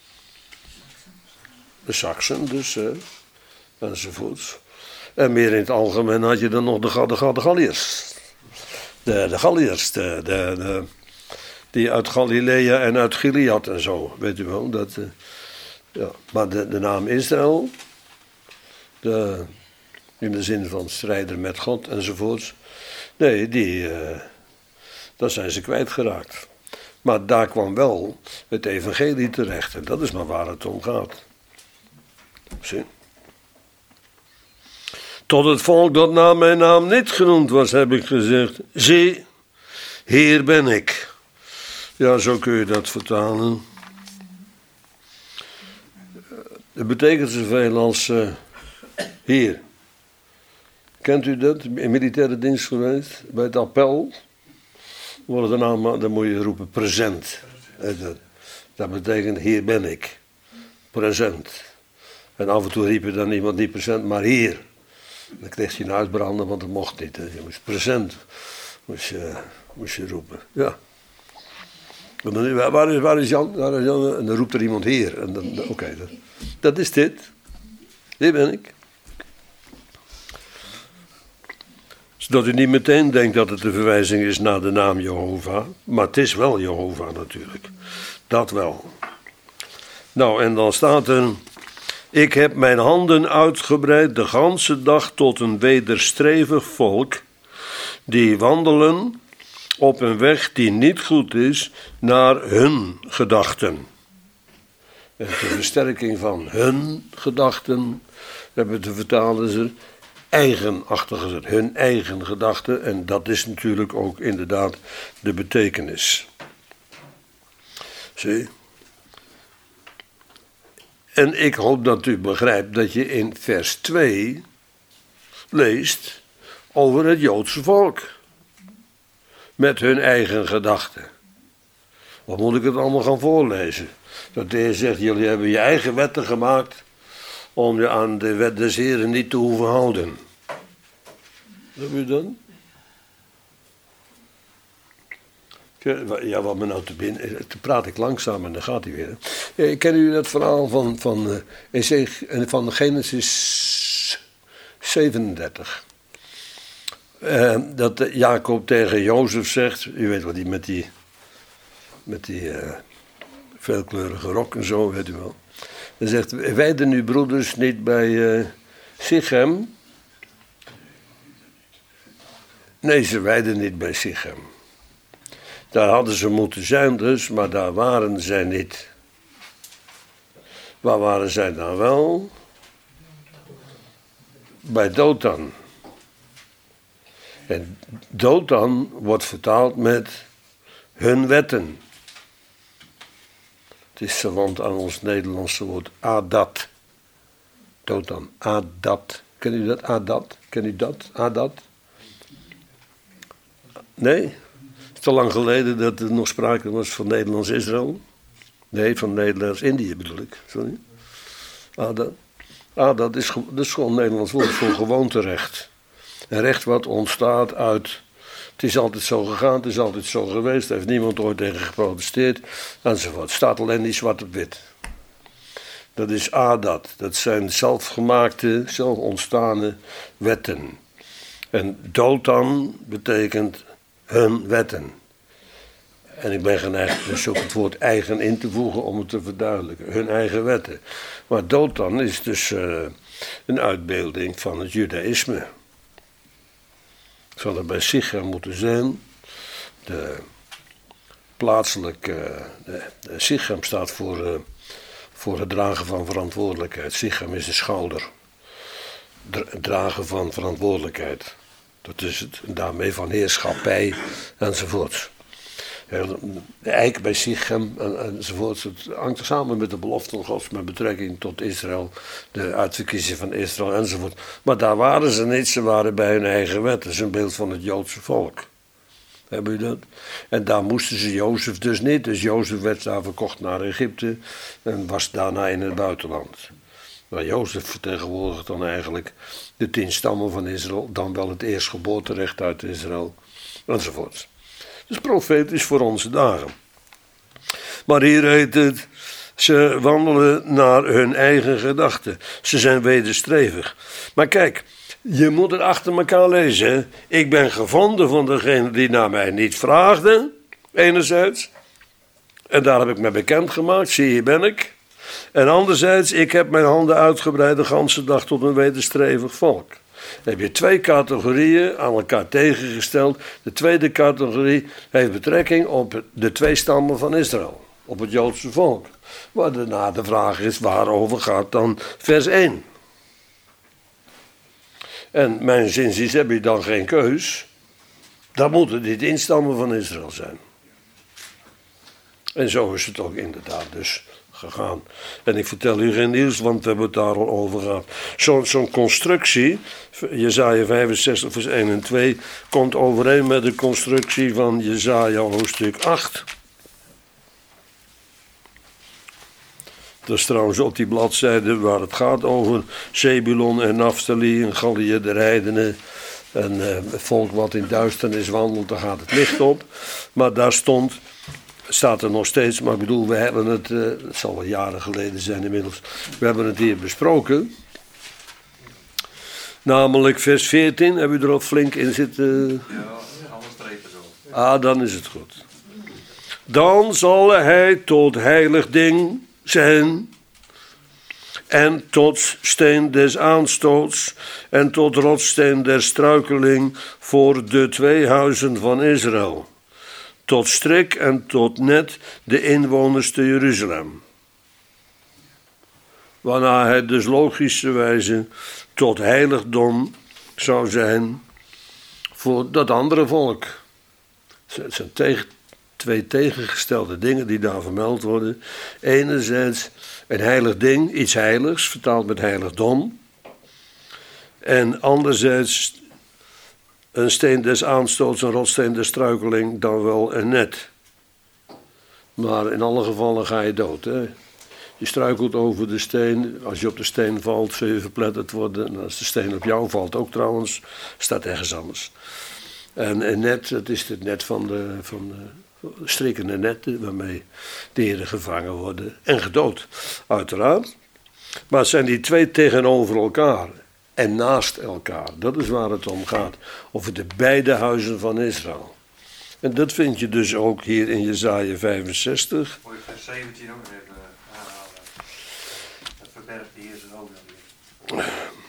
[SPEAKER 1] De Saksen dus, uh, enzovoorts. En meer in het algemeen had je dan nog de, de, de Galliërs. De, de Galliërs, de, de, de, die uit Galilea en uit Gilead en zo, weet u wel. Dat, uh, ja. Maar de, de naam Israël, de... in de zin van strijder met God enzovoorts. Nee, die, uh, dat zijn ze kwijtgeraakt. Maar daar kwam wel het evangelie terecht. En dat is maar waar het om gaat. Zie. Tot het volk dat naar mijn naam niet genoemd was, heb ik gezegd. Zie, hier ben ik. Ja, zo kun je dat vertalen. Dat betekent zoveel als uh, hier. Kent u dat? In militaire dienst geweest? Bij het appel. Worden de naam, dan moet je roepen present. Dat, dat betekent hier ben ik. Present. En af en toe riep je dan iemand niet present, maar hier. Dan kreeg je een uitbrander, want dat mocht niet. Je moest present. Moest je, moest je roepen. Ja. En dan, waar, is, waar is Jan? Waar is Jan? En dan roept er iemand hier. En dan, oké, okay, dat, dat is dit. Hier ben ik. Zodat u niet meteen denkt dat het een verwijzing is naar de naam Jehovah. Maar het is wel Jehovah natuurlijk. Dat wel. Nou, en dan staat er... Ik heb mijn handen uitgebreid de ganse dag tot een wederstrevig volk... die wandelen op een weg die niet goed is naar hun gedachten. En ter versterking van hun gedachten hebben de vertalers er eigenachtig gezet. Hun eigen gedachten. En dat is natuurlijk ook inderdaad de betekenis. Zie. En ik hoop dat u begrijpt dat je in vers twee leest over het Joodse volk. Met hun eigen gedachten. Wat moet ik het allemaal gaan voorlezen? Dat de Heer zegt, jullie hebben je eigen wetten gemaakt om je aan de wet des Heren niet te hoeven houden. Heb je dan? Ja, wat me nou te binnen... Toen praat ik langzaam en dan gaat hij weer. Ja, kennen jullie dat verhaal van, van, uh, van Genesis zevenendertig? Uh, dat Jacob tegen Jozef zegt... U weet wat hij met die... Met die uh, veelkleurige rok en zo, weet u wel. Dan zegt, weiden uw broeders niet bij uh, Sichem? Nee, ze weiden niet bij Sichem. Daar hadden ze moeten zijn dus, maar daar waren zij niet. Waar waren zij dan wel? Bij Dothan. En Dothan wordt vertaald met hun wetten. Het is verwant aan ons Nederlandse woord Adat. Dothan, Adat. Ken u dat? Adat? Ken u dat? Adat? Nee? Het is te lang geleden dat er nog sprake was van Nederlands-Israël. Nee, van Nederlands-Indië bedoel ik. Sorry. Adat. Adat is, dat is gewoon een Nederlands woord voor gewoonterecht. Een recht wat ontstaat uit... Het is altijd zo gegaan, het is altijd zo geweest. Daar heeft niemand ooit tegen geprotesteerd. Enzovoort. Het staat alleen niet zwart op wit. Dat is Adat. Dat zijn zelfgemaakte, zelf ontstaande wetten. En Dothan betekent hun wetten. En ik ben geneigd dus ook het woord eigen in te voegen om het te verduidelijken. Hun eigen wetten. Maar Dothan is dus uh, een uitbeelding van het judaïsme. Zou er bij Sichem moeten zijn. De plaatselijke... De, de Sichem staat voor, uh, voor het dragen van verantwoordelijkheid. Sichem is de schouder. Het dragen van verantwoordelijkheid. Dat is het. En daarmee van heerschappij enzovoort. De eik bij Sichem enzovoort. Het hangt samen met de belofte van God met betrekking tot Israël. De uitverkiezing van Israël enzovoort. Maar daar waren ze niet. Ze waren bij hun eigen wet. Dat is een beeld van het Joodse volk. Hebben u dat? En daar moesten ze Jozef dus niet. Dus Jozef werd daar verkocht naar Egypte. En was daarna in het buitenland. Maar Jozef vertegenwoordigt dan eigenlijk de tien stammen van Israël. Dan wel het eerstgeboorterecht uit Israël. Enzovoort. Dus profetisch voor onze dagen. Maar hier heet het, ze wandelen naar hun eigen gedachten. Ze zijn wederstrevig. Maar kijk, je moet het achter elkaar lezen. Ik ben gevonden van degene die naar mij niet vraagden, enerzijds. En daar heb ik me bekend gemaakt, zie hier ben ik. En anderzijds, ik heb mijn handen uitgebreid de ganse dag tot een wederstrevig volk. Dan heb je twee categorieën aan elkaar tegengesteld. De tweede categorie heeft betrekking op de twee stammen van Israël. Op het Joodse volk. Maar daarna de vraag is, waarover gaat dan vers één? En mijn zinziens heb je dan geen keus. Dan moeten dit instammen van Israël zijn. En zo is het ook inderdaad dus gegaan. En ik vertel u geen nieuws, want we hebben het daar al over gehad. Zo'n zo'n constructie, Jesaja vijfenzestig vers één en twee, komt overeen met de constructie van Jesaja hoofdstuk acht. Dat is trouwens op die bladzijde waar het gaat over Zebulon en Naphtali en Gallië de Heidenen. En uh, het volk wat in duisternis wandelt, daar gaat het licht op. Maar daar stond, staat er nog steeds, maar ik bedoel, we hebben het, uh, het zal wel jaren geleden zijn inmiddels, we hebben het hier besproken. Namelijk vers veertien, heb u er al flink in zitten?
[SPEAKER 2] Ja, alle strepen zo.
[SPEAKER 1] Ah, dan is het goed. Dan zal hij tot heilig ding zijn en tot steen des aanstoots en tot rotssteen der struikeling voor de twee huizen van Israël, tot strik en tot net de inwoners te Jeruzalem. Waarna hij dus logischerwijze tot heiligdom zou zijn voor dat andere volk. Het zijn tegen, twee tegengestelde dingen die daar vermeld worden. Enerzijds een heilig ding, iets heiligs, vertaald met heiligdom. En anderzijds een steen des aanstoots, een rotsteen des struikeling, dan wel een net. Maar in alle gevallen ga je dood, hè. Je struikelt over de steen, als je op de steen valt zul je verpletterd worden. En als de steen op jou valt ook trouwens, staat ergens anders. En een net, dat is het net van de, van de strikkende netten waarmee dieren gevangen worden en gedood, uiteraard. Maar het zijn die twee tegenover elkaar en naast elkaar. Dat is waar het om gaat, over de beide huizen van Israël. En dat vind je dus ook hier in Jesaja vijfenzestig.
[SPEAKER 2] Moet je vers zeventien ook nog even aanhalen. Het verbergt de Heer zijn ogen weer.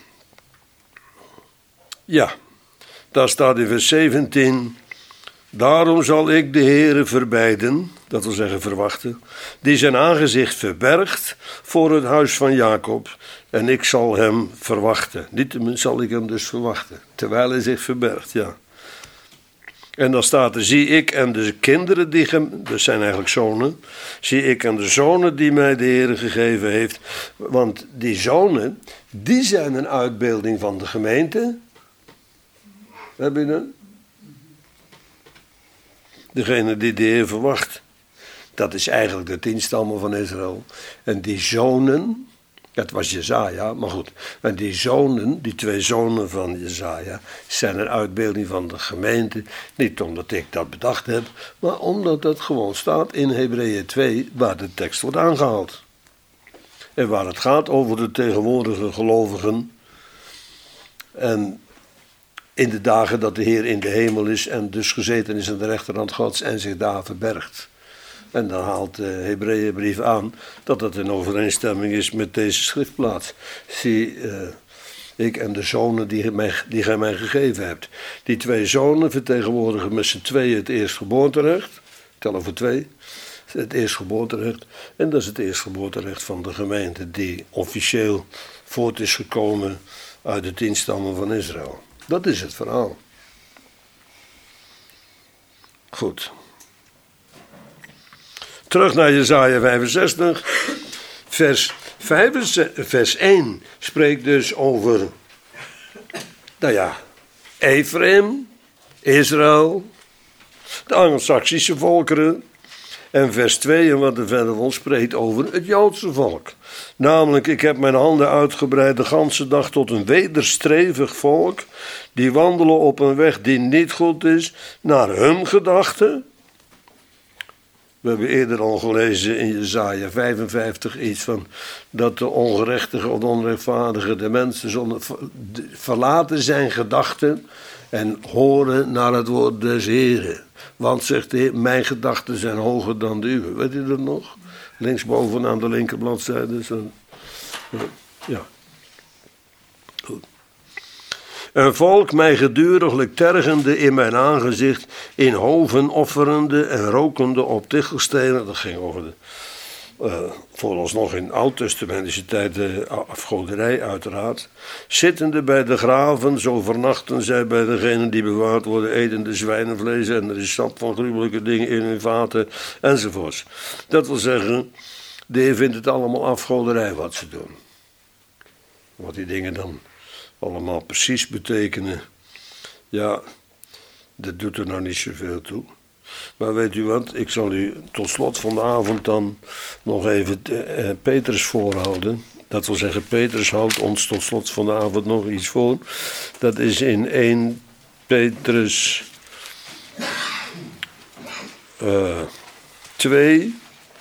[SPEAKER 1] Ja, daar staat in vers zeventien. Daarom zal ik de Heere verbijden, dat wil zeggen verwachten, die zijn aangezicht verbergt voor het huis van Jacob. En ik zal hem verwachten. Niettemin zal ik hem dus verwachten, terwijl hij zich verbergt, ja. En dan staat er, zie ik en de kinderen die, gem- dat zijn eigenlijk zonen, zie ik en de zonen die mij de Heere gegeven heeft. Want die zonen, die zijn een uitbeelding van de gemeente. Heb je dat? Degene die de Heer verwacht. Dat is eigenlijk de tien stammen van Israël. En die zonen, dat was Jesaja, maar goed. En die zonen, die twee zonen van Jesaja, zijn een uitbeelding van de gemeente. Niet omdat ik dat bedacht heb, maar omdat dat gewoon staat in Hebreeën twee, waar de tekst wordt aangehaald. En waar het gaat over de tegenwoordige gelovigen. En in de dagen dat de Heer in de hemel is en dus gezeten is aan de rechterhand Gods en zich daar verbergt. En dan haalt de Hebreeënbrief aan dat dat in overeenstemming is met deze schriftplaats. Zie, uh, ik en de zonen die, mij, die gij mij gegeven hebt. Die twee zonen vertegenwoordigen met z'n tweeën het eerstgeboorterecht. Tel over twee. Het eerstgeboorterecht. En dat is het eerstgeboorterecht van de gemeente die officieel voort is gekomen uit de tien stammen van Israël. Dat is het verhaal. Goed. Terug naar Jesaja vijfenzestig. Vers, vijfenzestig, vers één spreekt dus over, nou ja, Ephraim, Israël, de Anglo-Saxische volkeren. En vers twee, en wat er verder van spreekt over het Joodse volk. Namelijk, ik heb mijn handen uitgebreid de ganse dag tot een wederstrevig volk, die wandelen op een weg die niet goed is, naar hun gedachten. We hebben eerder al gelezen in Jesaja vijfenvijftig iets van dat de ongerechtige of onrechtvaardige, de mensen zonder, verlaten zijn gedachten en horen naar het woord des Heren. Want, zegt de Heer, mijn gedachten zijn hoger dan de uwe. Weet u dat nog? Linksboven aan de linkerbladzijde. Zo. Ja. Goed. Een volk mij geduriglijk tergende in mijn aangezicht, in hoven offerende en rokende op tichelstenen. Dat ging over de, uh, vooralsnog in oud-testamentische tijd de afgoderij uiteraard. Zittende bij de graven, zo vernachten zij bij degenen die bewaard worden, etende zwijnenvlees en er is sap van gruwelijke dingen in hun vaten enzovoorts. Dat wil zeggen, De Heer vindt het allemaal afgoderij wat ze doen. Wat die dingen dan allemaal precies betekenen, ja, dat doet er nou niet zoveel toe. Maar weet u wat, ik zal u tot slot van de avond dan nog even uh, Petrus voorhouden. Dat wil zeggen, Petrus houdt ons tot slot van de avond nog iets voor. Dat is in eerste Petrus uh, twee.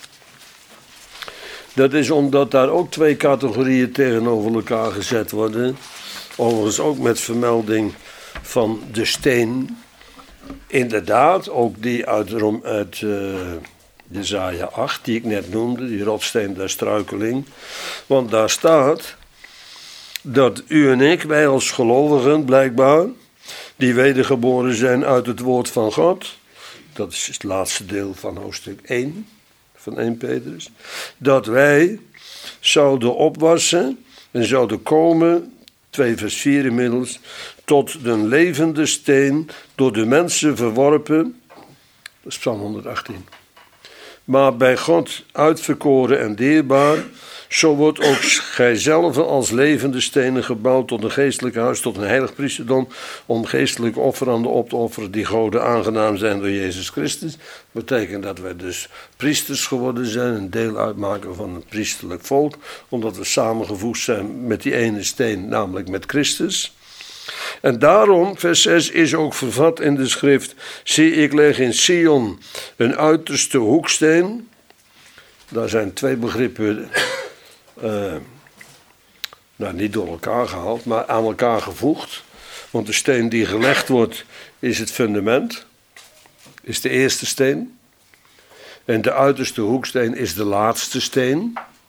[SPEAKER 1] Dat is omdat daar ook twee categorieën tegenover elkaar gezet worden. Overigens ook met vermelding van de steen. Inderdaad, ook die uit, uit uh, Jesaja acht, die ik net noemde, die rotsteen der struikeling. Want daar staat dat u en ik, wij als gelovigen blijkbaar, die wedergeboren zijn uit het woord van God, dat is het laatste deel van hoofdstuk één van eerste Petrus, dat wij zouden opwassen en zouden komen, twee vers vier inmiddels, tot de levende steen, door de mensen verworpen, dat is Psalm honderdachttien. Maar bij God uitverkoren en dierbaar, zo wordt ook gijzelve als levende stenen gebouwd tot een geestelijk huis, tot een heilig priesterdom, om geestelijke offeranden op te offeren die Gode aangenaam zijn door Jezus Christus. Betekent dat wij dus priesters geworden zijn, een deel uitmaken van een priesterlijk volk, omdat we samengevoegd zijn met die ene steen, namelijk met Christus. En daarom, vers zes, is ook vervat in de schrift, zie ik leg in Sion een uiterste hoeksteen. Daar zijn twee begrippen uh, nou, niet door elkaar gehaald, maar aan elkaar gevoegd. Want de steen die gelegd wordt is het fundament, is de eerste steen. En de uiterste hoeksteen is de laatste steen.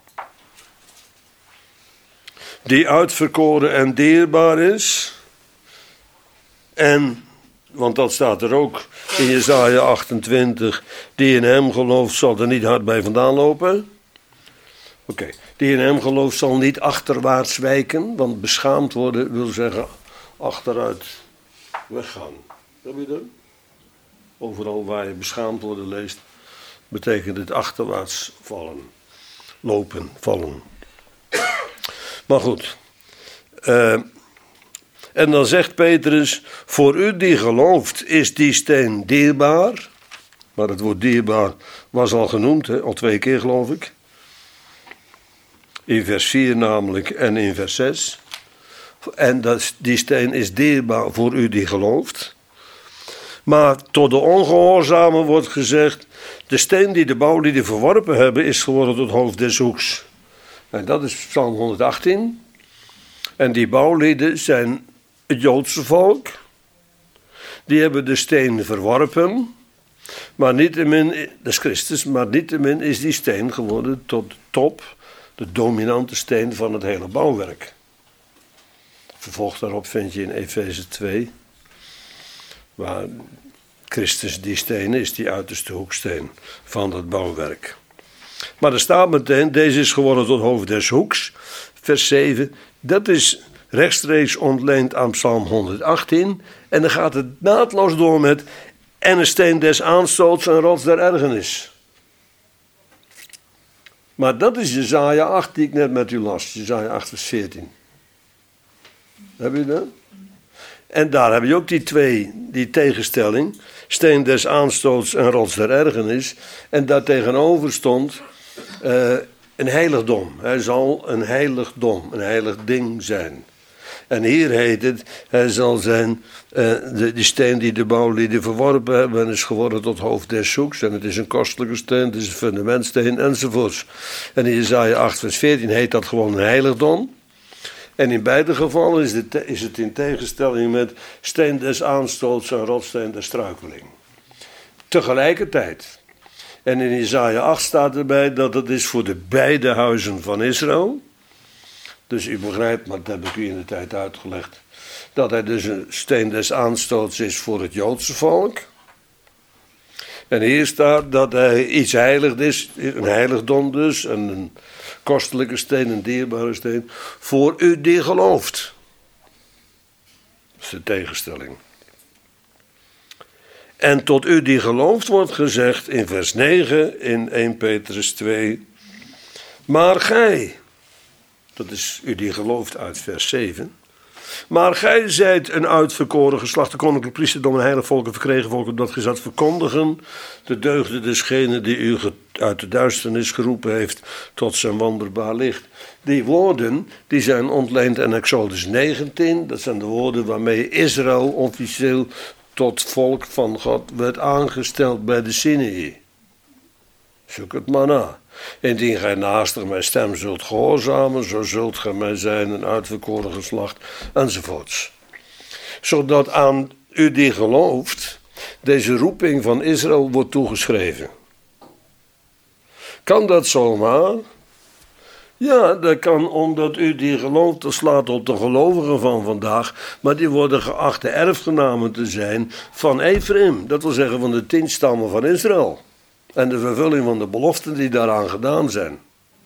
[SPEAKER 1] Die uitverkoren en dierbaar is. En, want dat staat er ook in Jesaja achtentwintig, die in hem gelooft zal er niet hard bij vandaan lopen. Oké, okay. Die in hem gelooft zal niet achterwaarts wijken, want beschaamd worden wil zeggen achteruit weggaan. Heb je dat? Overal waar je beschaamd worden leest, betekent het achterwaarts vallen, lopen, vallen. Maar goed, uh, en dan zegt Petrus, voor u die gelooft is die steen dierbaar. Maar het woord dierbaar was al genoemd, hè? Al twee keer geloof ik. In vers vier namelijk en in vers zes. En dat, die steen is dierbaar voor u die gelooft. Maar tot de ongehoorzamen wordt gezegd, de steen die de bouwlieden verworpen hebben is geworden tot hoofd des hoeks. En dat is Psalm honderdachttien. En die bouwlieden zijn het Joodse volk. Die hebben de steen verworpen. Maar niettemin, dat is Christus, maar niettemin is die steen geworden tot top, de dominante steen van het hele bouwwerk. Vervolg daarop vind je in Efeze twee, waar Christus die steen is, die uiterste hoeksteen van het bouwwerk. Maar er staat meteen, deze is geworden tot hoofd des hoeks, vers zeven, dat is rechtstreeks ontleend aan Psalm honderdachttien. En dan gaat het naadloos door met, en een steen des aanstoots en rots der ergernis. Maar dat is Jesaja acht die ik net met u las, Jesaja acht vers veertien. Heb je dat? En daar heb je ook die twee, die tegenstelling, steen des aanstoots en rots der ergernis. En daar tegenover stond uh, een heiligdom. Hij zal een heiligdom, een heilig ding zijn. En hier heet het, hij zal zijn, uh, de, die steen die de bouwlieden verworpen hebben, is geworden tot hoofd des hoeks. En het is een kostelijke steen, het is een fundamentsteen enzovoorts. En in Jesaja acht vers veertien heet dat gewoon een heiligdom. En in beide gevallen is het, is het in tegenstelling met steen des aanstoots en rotsteen der struikeling. Tegelijkertijd. En in Jesaja acht staat erbij dat het is voor de beide huizen van Israël. Dus u begrijpt, maar dat heb ik u in de tijd uitgelegd, dat hij dus een steen des aanstoots is voor het Joodse volk. En hier staat dat hij iets heilig is, een heiligdom dus, een kostelijke steen, een dierbare steen, voor u die gelooft. Dat is de tegenstelling. En tot u die gelooft wordt gezegd in vers negen in eerste Petrus twee, Maar gij, dat is u die gelooft uit vers zeven. Maar gij zijt een uitverkoren geslacht, de koninklijk priesterdom, een heilig volk, een verkregen volk, omdat gij zat verkondigen de deugden desgene die u uit de duisternis geroepen heeft tot zijn wonderbaar licht. Die woorden die zijn ontleend in Exodus negentien, dat zijn de woorden waarmee Israël officieel tot volk van God werd aangesteld bij de Sinaï. Zoek het maar na. Indien gij naastig mijn stem zult gehoorzamen, zo zult gij mij zijn een uitverkoren geslacht, enzovoorts. Zodat aan u die gelooft, deze roeping van Israël wordt toegeschreven. Kan dat zomaar? Ja, dat kan omdat u die gelooft, dat slaat op de gelovigen van vandaag, maar die worden geacht de erfgenamen te zijn van Ephraim, dat wil zeggen van de tien stammen van Israël. En de vervulling van de beloften die daaraan gedaan zijn.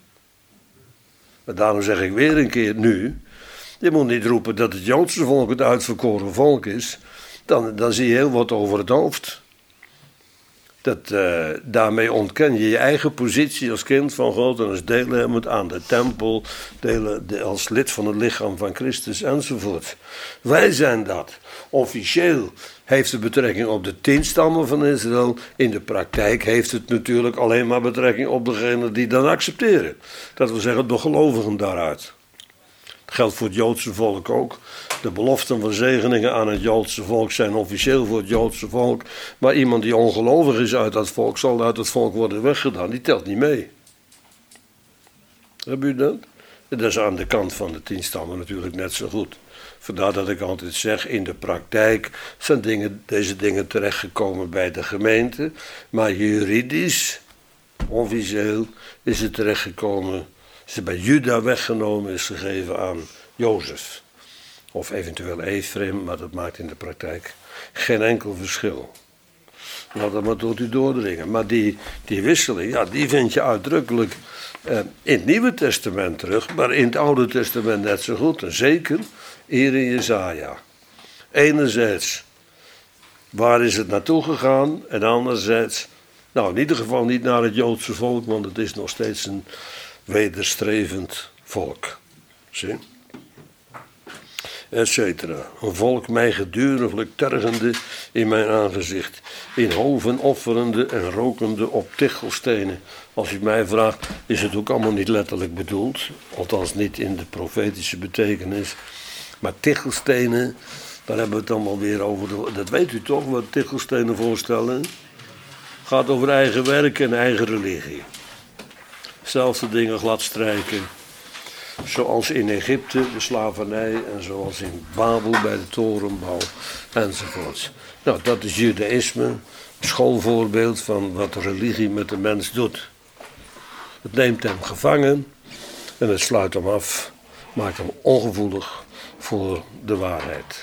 [SPEAKER 1] En daarom zeg ik weer een keer nu, je moet niet roepen dat het Joodse volk het uitverkoren volk is, dan, dan zie je heel wat over het hoofd. Dat, uh, daarmee ontken je je eigen positie als kind van God en als deelnemer aan de tempel, delen, de, als lid van het lichaam van Christus enzovoort. Wij zijn dat. Officieel heeft het betrekking op de tien stammen van Israël. In de praktijk heeft het natuurlijk alleen maar betrekking op degenen die dat accepteren. Dat wil zeggen de gelovigen daaruit. Dat geldt voor het Joodse volk ook. De beloften van zegeningen aan het Joodse volk zijn officieel voor het Joodse volk. Maar iemand die ongelovig is uit dat volk, zal uit het volk worden weggedaan. Die telt niet mee. Heb u dat? Dat is aan de kant van de tien stammen natuurlijk net zo goed. Vandaar dat ik altijd zeg, in de praktijk zijn dingen, deze dingen terechtgekomen bij de gemeente. Maar juridisch, officieel, is het terechtgekomen, is het bij Juda weggenomen, is gegeven aan Jozef. Of eventueel Ephraim, maar dat maakt in de praktijk geen enkel verschil. Laat dat maar tot u doordringen. Maar die, die wisseling, ja, die vind je uitdrukkelijk eh, in het Nieuwe Testament terug, maar in het Oude Testament net zo goed. En zeker hier in Jesaja. Enerzijds, waar is het naartoe gegaan? En anderzijds, nou in ieder geval niet naar het Joodse volk, want het is nog steeds een wederstrevend volk. Zie? Etcetera. Een volk mij geduriglijk tergende in mijn aangezicht, in hoven offerende en rokende op tichelstenen. Als u mij vraagt, is het ook allemaal niet letterlijk bedoeld, althans niet in de profetische betekenis. Maar tichelstenen, daar hebben we het allemaal weer over. De, dat weet u toch, wat tichelstenen voorstellen? Gaat over eigen werk en eigen religie. Zelfde dingen glad strijken. Zoals in Egypte, de slavernij, en zoals in Babel bij de torenbouw, enzovoorts. Nou, dat is judaïsme, een schoolvoorbeeld van wat de religie met de mens doet. Het neemt hem gevangen en het sluit hem af, maakt hem ongevoelig voor de waarheid.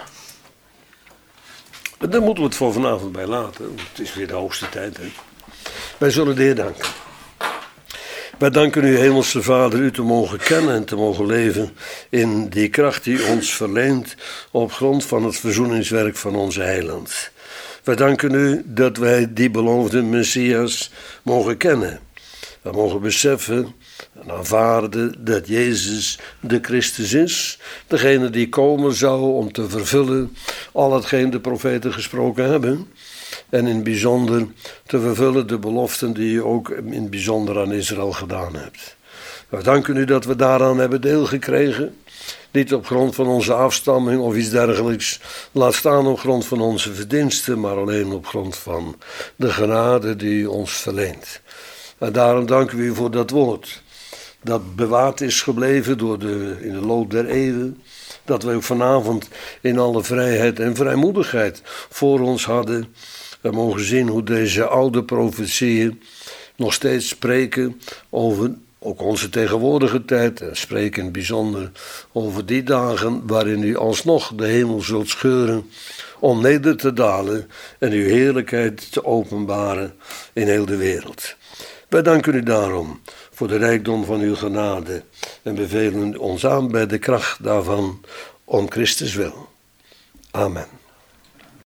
[SPEAKER 1] En daar moeten we het voor vanavond bij laten, het is weer de hoogste tijd. Hè? Wij zullen de Heer danken. Wij danken u, Hemelse Vader, u te mogen kennen en te mogen leven in die kracht die ons verleent op grond van het verzoeningswerk van onze Heiland. Wij danken u dat wij die beloofde Messias mogen kennen. We mogen beseffen en aanvaarden dat Jezus de Christus is, degene die komen zou om te vervullen al hetgeen de profeten gesproken hebben. En in het bijzonder te vervullen de beloften die u ook in het bijzonder aan Israël gedaan hebt. We danken u dat we daaraan hebben deel gekregen. Niet op grond van onze afstamming of iets dergelijks. Laat staan op grond van onze verdiensten, maar alleen op grond van de genade die u ons verleent. En daarom danken we u voor dat woord. Dat bewaard is gebleven door de, in de loop der eeuwen. Dat we ook vanavond in alle vrijheid en vrijmoedigheid voor ons hadden. We mogen zien hoe deze oude profetieën nog steeds spreken over ook onze tegenwoordige tijd. En spreken in het bijzonder over die dagen waarin u alsnog de hemel zult scheuren om neder te dalen en uw heerlijkheid te openbaren in heel de wereld. Wij danken u daarom voor de rijkdom van uw genade en bevelen ons aan bij de kracht daarvan om Christus wil. Amen.